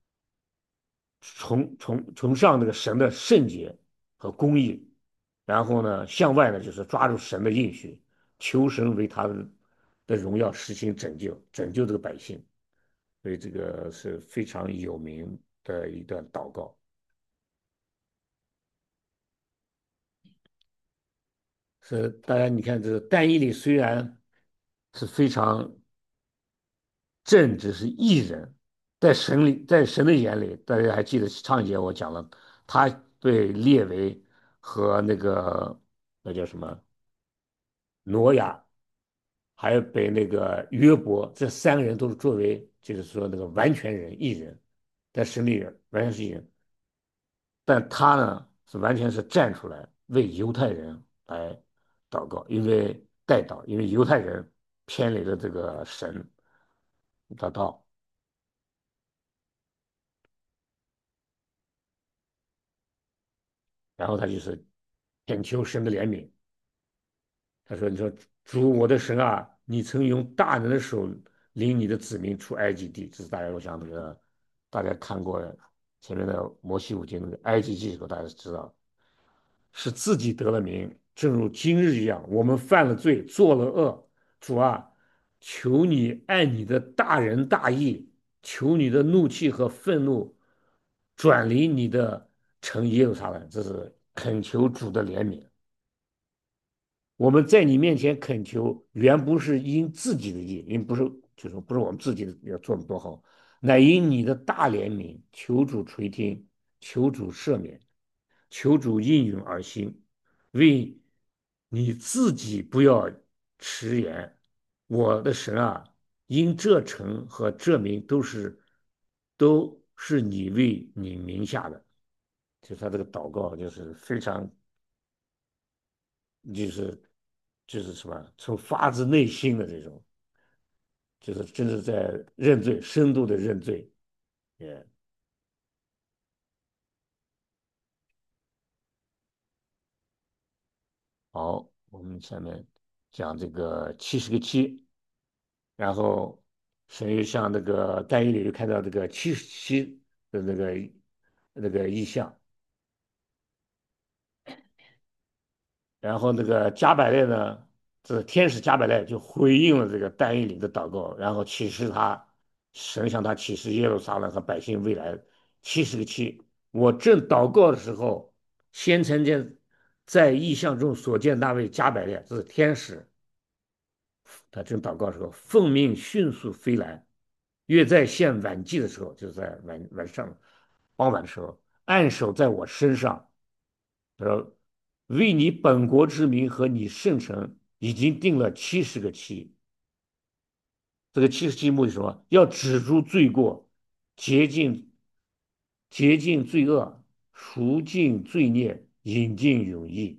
崇崇崇尚这个神的圣洁和公义，然后呢，向外呢就是抓住神的应许，求神为他的的荣耀实行拯救，拯救这个百姓，所以这个是非常有名的一段祷告。 是大家你看，这个但以理虽然是非常正直，是义人，在神里，在神的眼里，大家还记得上一节我讲了，他被列为和那个那叫什么挪亚，还有被那个约伯这三个人都是作为就是说那个完全人义人，在神里完全是义人，但他呢是完全是站出来为犹太人来祷告，因为代祷，因为犹太人偏离了这个神的道，然后他就是恳求神的怜悯。他说：“你说主我的神啊，你曾用大能的手领你的子民出埃及地。”这是大家我想这个大家看过前面的摩西五经那个埃及记的时候，大家知道是自己得了名，正如今日一样，我们犯了罪，做了恶。主啊，求你按你的大仁大义，求你的怒气和愤怒转离你的城耶路撒冷。这是恳求主的怜悯。我们在你面前恳求，原不是因自己的意，因不是就是不是我们自己的要做的多好，乃因你的大怜悯，求主垂听，求主赦免，求主应允而行，为你自己不要迟延。我的神啊，因这城和这民都是都是你为你名下的，就是他这个祷告就是非常就是就是什么，从发自内心的这种，就是真是在认罪，深度的认罪。也好，我们下面讲这个七十个七，然后神又像那个但以理就看到这个七十七的那个那个意象，然后那个加百列呢，这天使加百列就回应了这个但以理的祷告，然后启示他，神向他启示耶路撒冷和百姓未来七十个七。我正祷告的时候，先曾见在异象中所见那位加百列，这是天使，他正祷告的时候，奉命迅速飞来，约在献晚祭的时候，就是在晚晚上傍晚的时候，按手在我身上，他说：“为你本国之民和你圣城已经定了七十个期。这个七十期目的是什么？要止住罪过，洁净洁净罪恶，赎尽罪孽，引进永义。”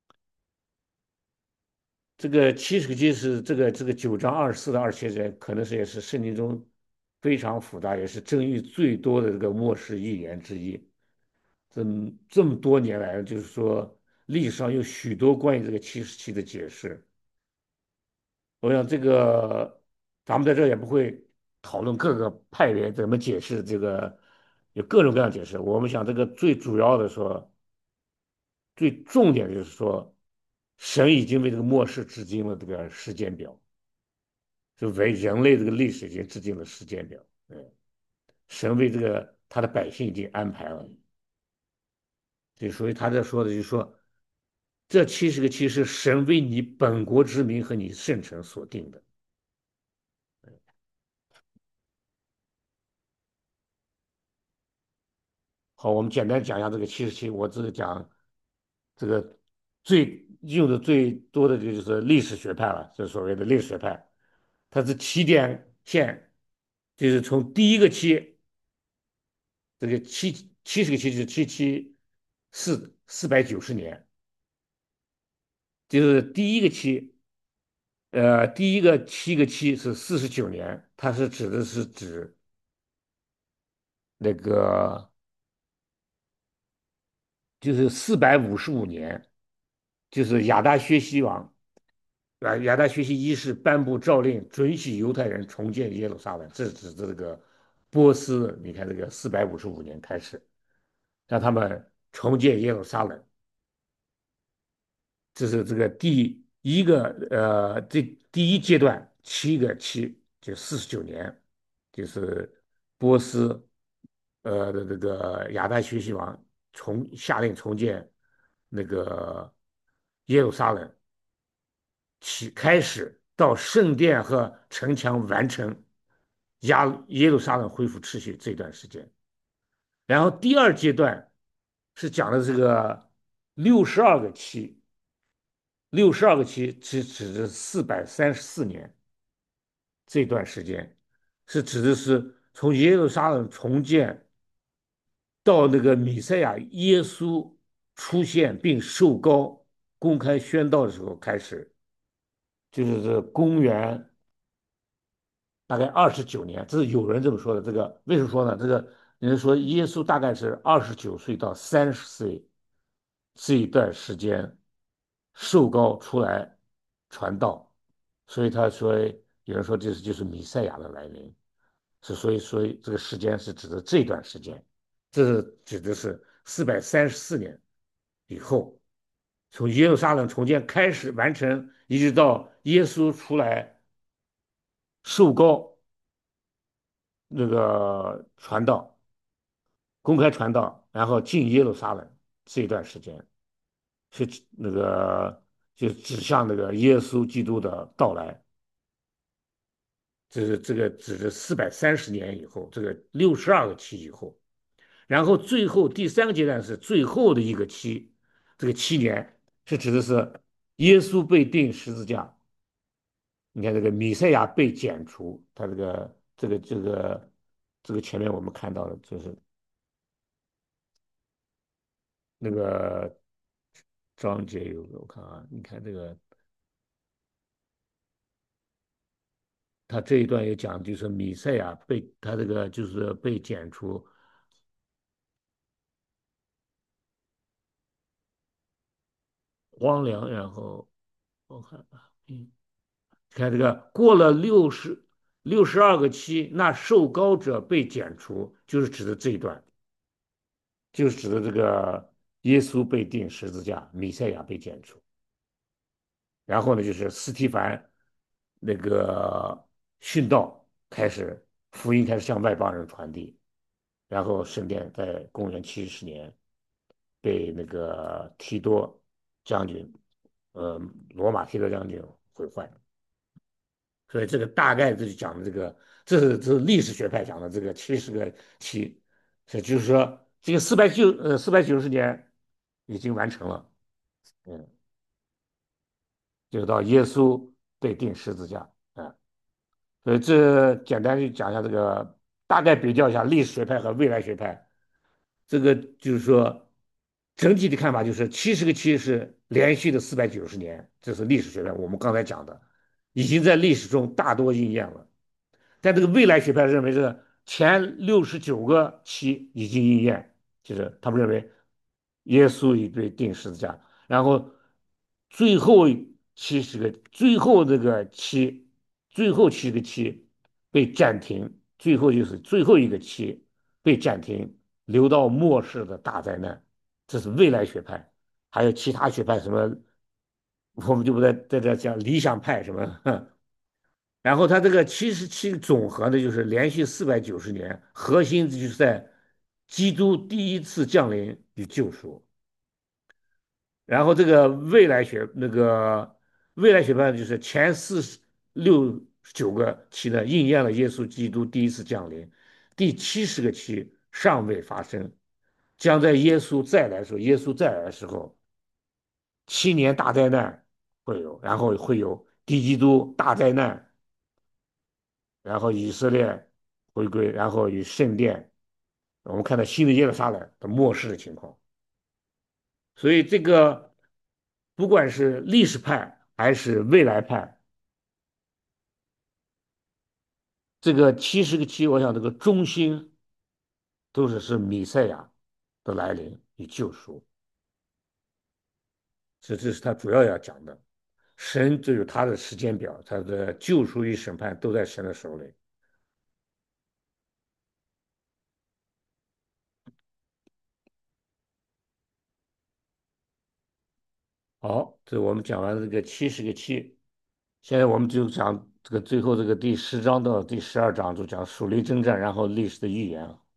这个七十个节是这个这个九章二十四到二十七节，可能是也是圣经中非常复杂，也是争议最多的这个末世预言之一。这么这么多年来，就是说历史上有许多关于这个七十七的解释。我想这个咱们在这也不会讨论各个派别怎么解释这个，有各种各样的解释。我们想这个最主要的说，最重点的就是说，神已经为这个末世制定了这个时间表。就为人类这个历史已经制定了时间表，嗯，神为这个他的百姓已经安排了，就所以他在说的就是说，这七十个期是神为你本国之民和你圣城所定的。好，我们简单讲一下这个七十七，我只是讲这个最用的最多的就是历史学派了，这所谓的历史学派，它是起点线，就是从第一个期，这个七七十个期就是七七四四百九十年，就是第一个期，呃，第一个七个期是四十九年，它是指的是指那个就是四百五十五年，就是亚达薛西王啊，亚达薛西一世颁布诏令，准许犹太人重建耶路撒冷，这是指的这个波斯，你看这个四百五十五年开始，让他们重建耶路撒冷。这是这个第一个呃，这第一阶段七个七就四十九年，就是波斯呃的这个亚达薛西王重下令重建那个耶路撒冷。 起开始到圣殿和城墙完成，亚耶路撒冷恢复秩序这段时间。然后第二阶段是讲的这个六十二个期，六十二个期只指的四百三十四年这段时间，是指的是从耶路撒冷重建到那个弥赛亚耶稣出现并受膏、公开宣道的时候开始，就是这公元大概二十九年，这是有人这么说的。这个为什么说呢？这个人说耶稣大概是二十九岁到三十岁这一段时间受膏出来传道，所以他说有人说这是就是弥赛亚的来临，是所以所以这个时间是指的这段时间，这是指的是四百三十四年以后，从耶路撒冷重建开始完成，一直到耶稣出来受膏那个传道，公开传道，然后进耶路撒冷这一段时间，是那个就指向那个耶稣基督的到来。这是这个指的四百三十年以后，这个六十二个期以后，然后最后第三个阶段是最后的一个期，这个七年是指的是耶稣被钉十字架。你看这个弥赛亚被剪除，他这个这个这个这个前面我们看到的就是那个章节有个我看啊，你看这个他这一段也讲，就是弥赛亚被他这个就是被剪除荒凉，然后我看啊，嗯，看这个过了六十六十二个期，那受膏者被剪除，就是指的这一段，就是指的这个耶稣被钉十字架，弥赛亚被剪除。然后呢，就是斯提凡那个殉道开始，福音开始向外邦人传递，然后圣殿在公元七十年被那个提多将军，呃，罗马提多将军毁坏。所以这个大概就是讲的这个，这是这是历史学派讲的这个七十个七，这就是说这个四百九呃四百九十年已经完成了，嗯，就到耶稣被钉十字架，啊。所以这简单就讲一下这个，大概比较一下历史学派和未来学派。这个就是说，整体的看法就是七十个七是连续的四百九十年，这是历史学派我们刚才讲的，已经在历史中大多应验了。但这个未来学派认为是前六十九个七已经应验，就是他们认为耶稣已被钉十字架，然后最后七十个，最后这个七，最后七个七被暂停，最后就是最后一个七被暂停，留到末世的大灾难，这是未来学派。还有其他学派什么，我们就不在在这讲理想派什么。然后它这个七十七总和呢，就是连续四百九十年，核心就是在基督第一次降临与救赎。然后这个未来学那个未来学派就是前四十六九个期呢应验了耶稣基督第一次降临，第七十个期尚未发生，将在耶稣再来的时候，耶稣再来的时候，七年大灾难会有，然后会有敌基督大灾难，然后以色列回归，然后与圣殿，我们看到新的耶路撒冷的末世的情况。所以这个不管是历史派还是未来派，这个七十个七，我想这个中心都是是弥赛亚的来临与救赎，这这是他主要要讲的。神就有他的时间表，他的救赎与审判都在神的手里。好，这我们讲完这个七十个七，现在我们就讲这个最后这个第十章到第十二章，就讲属灵征战，然后历史的预言啊。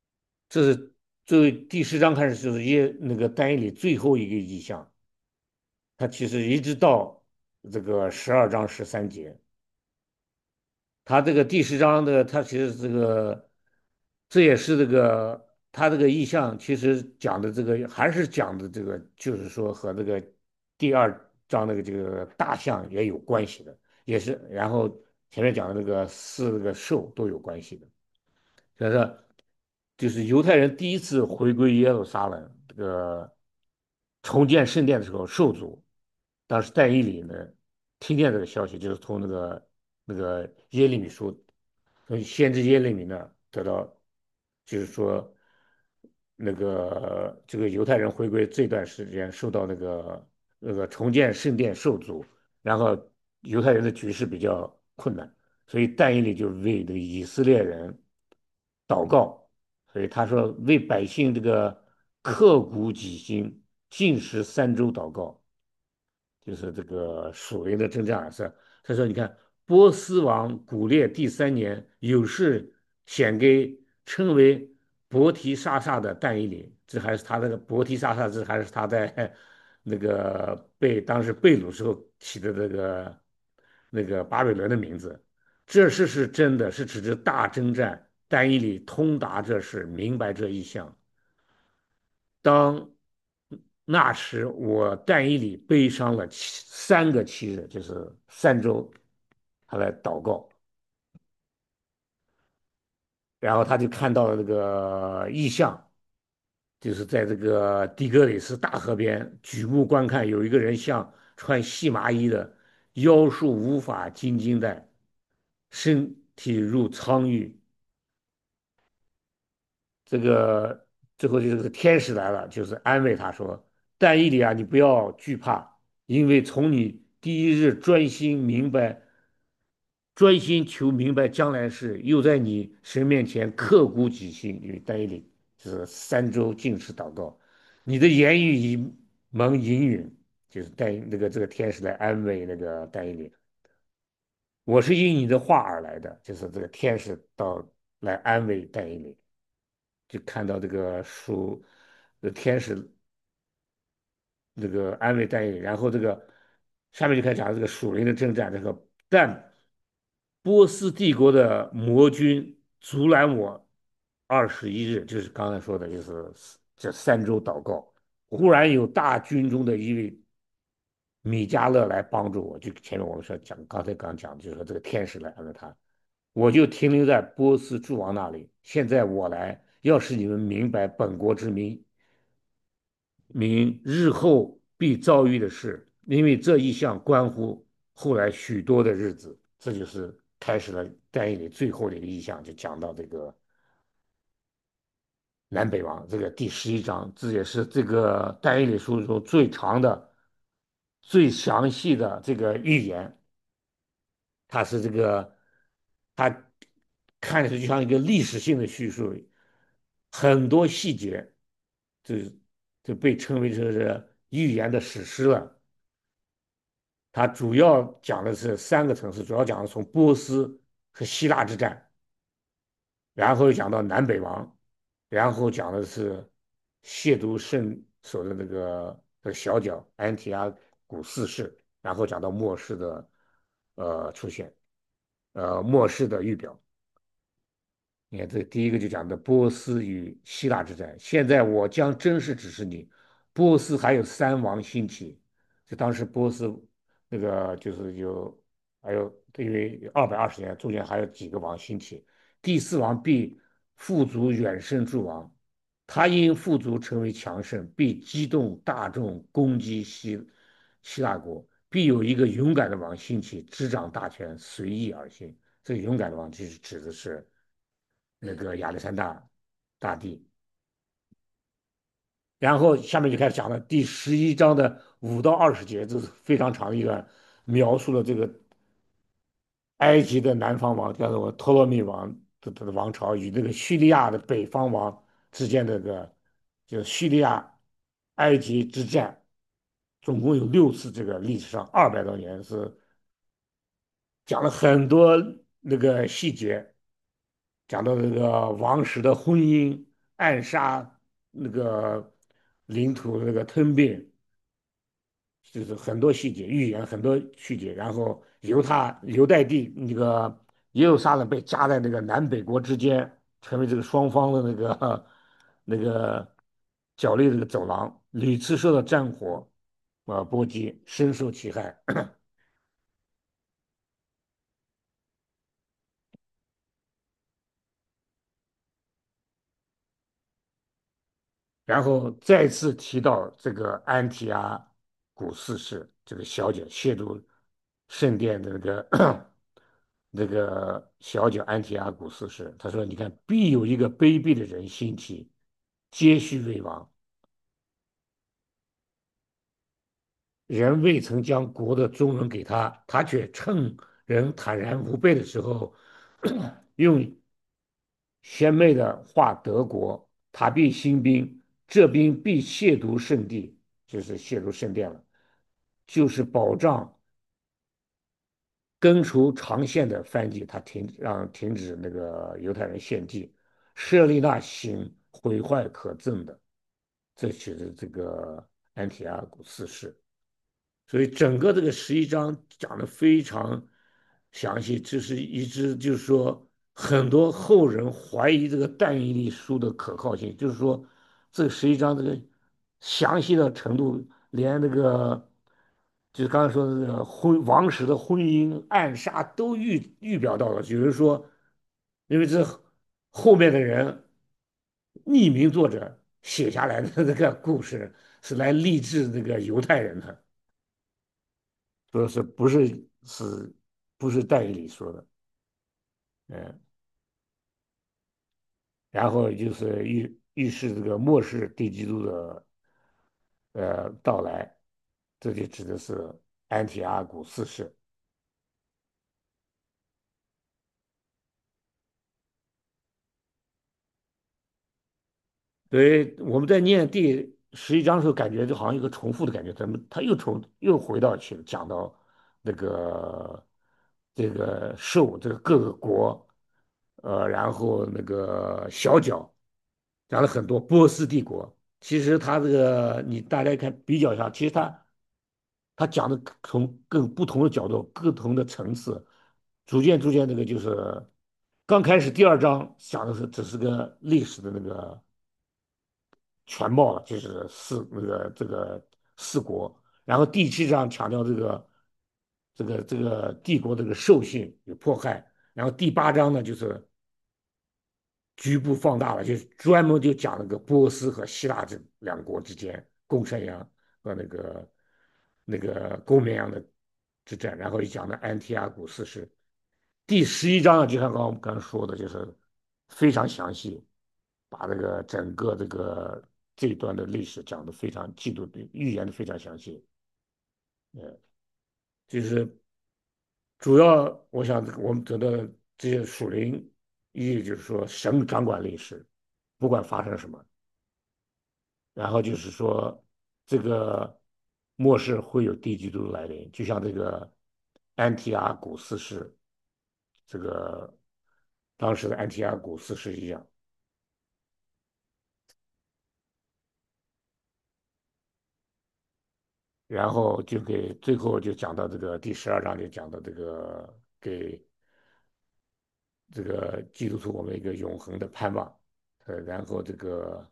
这是最第十章开始就是耶那个单一里最后一个意象， 它其实一直到这个十二章十三节。他这个第十章的，他其实这个，这也是这个他这个意象，其实讲的这个还是讲的这个，就是说和这个第二章那个这个大象也有关系的，也是，然后前面讲的那个四个兽都有关系的。所以说，就是犹太人第一次回归耶路撒冷，这个重建圣殿的时候受阻。当时但以理呢听见这个消息，就是从那个那个耶利米书，从先知耶利米那儿得到，就是说那个这个犹太人回归这段时间受到那个那个重建圣殿受阻，然后犹太人的局势比较困难，所以但以理就为这个以色列人祷告。所以他说为百姓这个刻骨己心，禁食三周祷告，就是这个属灵的征战而色。他说：“你看，波斯王古列第三年，有事显给称为伯提沙撒的但以理，这还是他那个伯提沙撒，这还是他在那个被当时被掳时候起的这个那个巴比伦的名字。这事是真的，是指着大征战。但以理通达这事，明白这一项。当那时我但以理悲伤了七三个七日，就是三周，他来祷告，然后他就看到了这个异象，就是在这个底格里斯大河边举目观看，有一个人像穿细麻衣的，腰束无法金筋带，身体如苍玉，这个最后就是这个天使来了，就是安慰他说：“但以理啊，你不要惧怕，因为从你第一日专心明白、专心求明白将来事，又在你神面前刻骨己心，因为但以理就是三周禁食祷告，你的言语已蒙应允。”就是但那个这个天使来安慰那个但以理，我是因你的话而来的，就是这个天使到来安慰但以理。就看到这个属的天使这个安慰但以理，然后这个下面就开始讲这个属灵的征战。这个但波斯帝国的魔军阻拦我二十一日，就是刚才说的，就是这三周祷告。忽然有大军中的一位米迦勒来帮助我，就前面我们说讲，刚才刚讲，就是说这个天使来安慰他，我就停留在波斯诸王那里。现在我来，要使你们明白本国之民民日后必遭遇的事，因为这一项关乎后来许多的日子。这就是开始了但以理最后的一个意象，就讲到这个南北王这个第十一章，这也是这个但以理书中最长的、最详细的这个预言。它是这个，它看着就像一个历史性的叙述，很多细节就就被称为是预言的史诗了。它主要讲的是三个城市，主要讲的从波斯和希腊之战，然后又讲到南北王，然后讲的是亵渎圣所的那个这个小角安提阿古四世，然后讲到末世的呃出现，呃末世的预表。你看，这第一个就讲的波斯与希腊之战。现在我将正式指示你，波斯还有三王兴起。就当时波斯那个就是有还有，因为二百二十年中间还有几个王兴起。第四王必富足远胜诸王，他因富足成为强盛，必激动大众攻击希希腊国。必有一个勇敢的王兴起，执掌大权，随意而行。这个勇敢的王其实指的是那个亚历山大大帝。然后下面就开始讲了第十一章的五到二十节，这是非常长的一段，描述了这个埃及的南方王叫做托勒密王的的王朝与这个叙利亚的北方王之间的这个就是叙利亚埃及之战，总共有六次，这个历史上二百多年是讲了很多那个细节，讲到这个王室的婚姻、暗杀、那个领土的那个吞并， 就是很多细节，预言很多细节，然后犹他犹太地那个耶路撒冷被夹在那个南北国之间，成为这个双方的那个那个角力的这个走廊，屡次受到战火呃波及，深受其害。然后再次提到这个安提阿古四世这个小姐亵渎圣殿的那个那个小姐安提阿古四世，他说："你看，必有一个卑鄙的人兴起，接续为王。人未曾将国的宗人给他，他却趁人坦然无备的时候，用鲜媚的话德国，他必兴兵，这兵必亵渎圣地，就是亵渎圣殿了，就是保障根除长线的翻祭，他停让停止那个犹太人献祭，设立那行毁坏可憎的，这就是这个安提阿古四世。所以整个这个十一章讲的非常详细，这是一直就是说很多后人怀疑这个但以理书的可靠性，就是说这十一章这个详细的程度，连那个就是刚才说的这个婚王室的婚姻暗杀都预预表到了，就是说，因为这后面的人匿名作者写下来的这个故事是来励志这个犹太人的。说是不是是不是代理说的？嗯，然后就是预预示这个末世地基督的呃到来，这就指的是安提阿古四世。所以我们在念第十一章的时候，感觉就好像有个重复的感觉，怎么他又重又回到去了，讲到那个这个兽，这个各个国，呃，然后那个小角，讲了很多波斯帝国。其实他这个你大家看比较一下，其实他他讲的从更不同的角度、不同的层次，逐渐逐渐那个就是刚开始第二章讲的是只是个历史的那个全貌了，就是四那个这个四国，然后第七章强调这个这个这个帝国这个兽性与迫害，然后第八章呢就是局部放大了，就是专门就讲那个波斯和希腊这两国之间公山羊和那个那个公绵羊的之战，然后又讲的安提阿古四世。第十一章呢，就像刚刚我们刚刚说的，就是非常详细，把这个整个这个这一段的历史讲得非常记录的预言的非常详细。呃，就是主要我想我们得到这些属灵意义，就是说神掌管历史，不管发生什么。然后就是说，这个末世会有地基督来临，就像这个安提阿古四世，这个当时的安提阿古四世一样。然后就给最后就讲到这个第十二章就讲到这个给这个基督徒我们一个永恒的盼望。呃，然后这个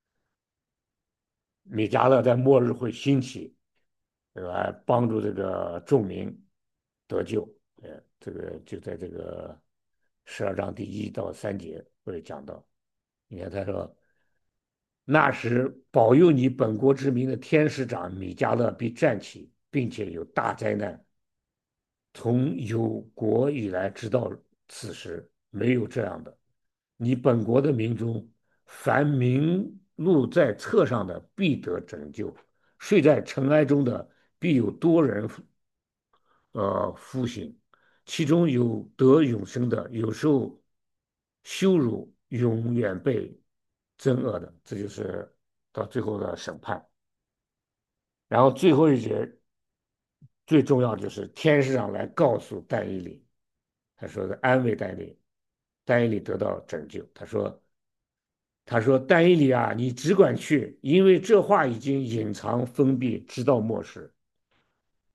米迦勒在末日会兴起，对吧？帮助这个众民得救。呃，这个就在这个十二章第一到三节会讲到。你看他说，那时保佑你本国之民的天使长米迦勒必站起，并且有大灾难。从有国以来，直到此时，没有这样的。你本国的民中，凡名录在册上的，必得拯救；睡在尘埃中的，必有多人呃苏醒。其中有得永生的，有时候羞辱，永远被憎恶的。这就是到最后的审判。然后最后一节最重要就是天使长来告诉但以理，他说的安慰但以理，但以理得到拯救。他说他说但以理啊，你只管去，因为这话已经隐藏封闭，直到末世。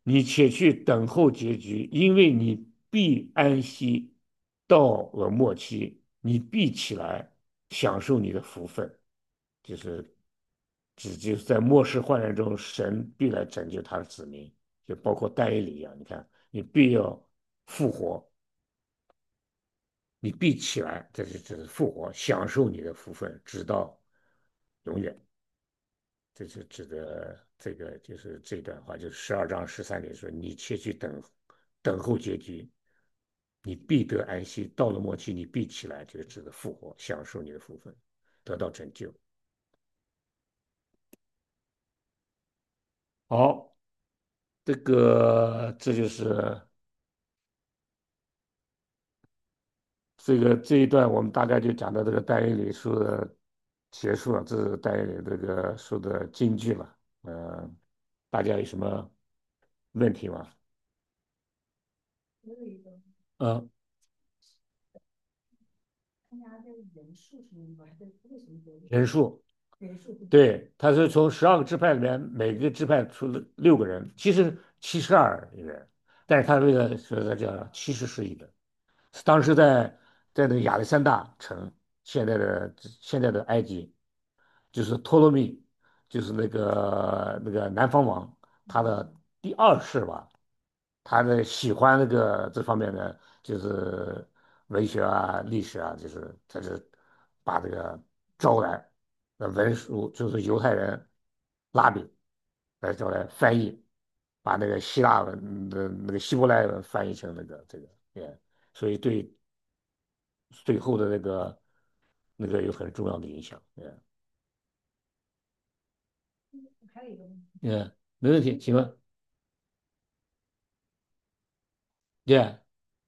你且去等候结局，因为你必安息到了末期，你必起来享受你的福分。就是只就是在末世患难中，神必来拯救他的子民，就包括但以理一样。你看，你必要复活，你必起来，这是这是复活，享受你的福分，直到永远。这就指的这个就是这段话，就是十二章十三节说：“你且去等，等候结局，你必得安息。到了末期，你必起来，就是指的复活，享受你的福分，得到拯救。”好，这个这就是这个这一段，我们大概就讲到这个但以理书的结束了，这是但以理这个书的金句了。呃，大家有什么问题吗？嗯、人数。对，他是从十二个支派里面，每个支派出了六个人，其实七十二人，但是他为了说他叫七十是一人。当时在在那个亚历山大城，现在的现在的埃及，就是托勒密，就是那个那个南方王，他的第二世吧，他的喜欢那个这方面的，就是文学啊、历史啊，就是他是把这个招来，呃，文书就是犹太人拉比来招来翻译，把那个希腊文的那个希伯来文翻译成那个这个，也所以对最后的那个那个有很重要的影响，嗯嗯，没问题，请问，对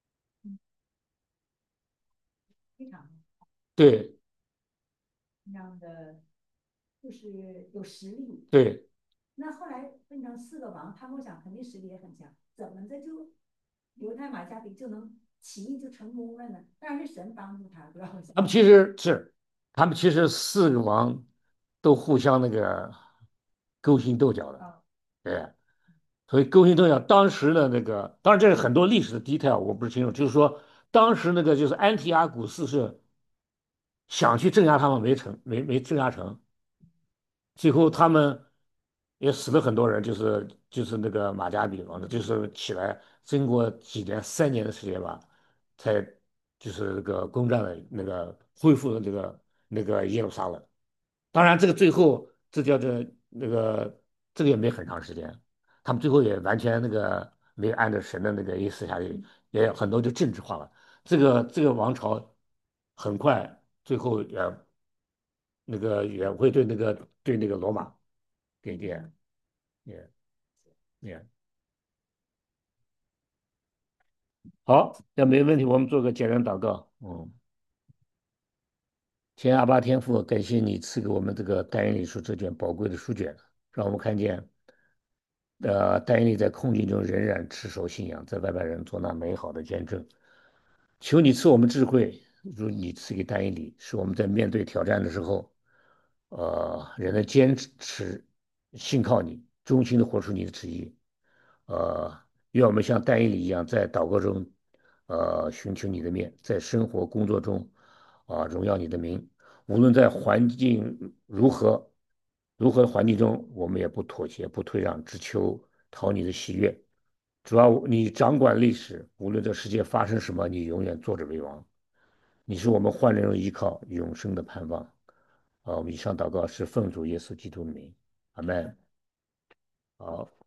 对对。他们其实是，他们其实四个王都互相那个勾心斗角的，对，所以勾心斗角。当时的那个，当然这是很多历史的 detail，我不是清楚，就是说当时那个就是安提阿古四世想去镇压他们，没成，没没镇压成，最后他们也死了很多人，就是就是那个马加比王的，就是起来经过几年三年的时间吧，才就是那个攻占了那个恢复了这个那个耶路撒冷。当然，这个最后这叫做那个这个也没很长时间，他们最后也完全那个没有按照神的那个意思下去，也有很多就政治化了。这个这个王朝很快最后也那个也会对那个对那个罗马给点也也好，要没问题，我们做个简单祷告。嗯，天阿爸天父，感谢你赐给我们这个单元理书这卷宝贵的书卷，让我们看见。呃，但以理在困境中仍然持守信仰，在外邦人做那美好的见证。求你赐我们智慧，如你赐给但以理，使我们在面对挑战的时候，呃，仍能坚持信靠你，忠心的活出你的旨意。呃，愿我们像但以理一样，在祷告中，呃，寻求你的面，在生活工作中，啊、荣耀你的名。无论在环境如何，如何的环境中，我们也不妥协，不退让，只求讨你的喜悦。主要你掌管历史，无论这世界发生什么，你永远坐着为王。你是我们患难中依靠，永生的盼望。啊，我们以上祷告是奉主耶稣基督的名，阿门。好。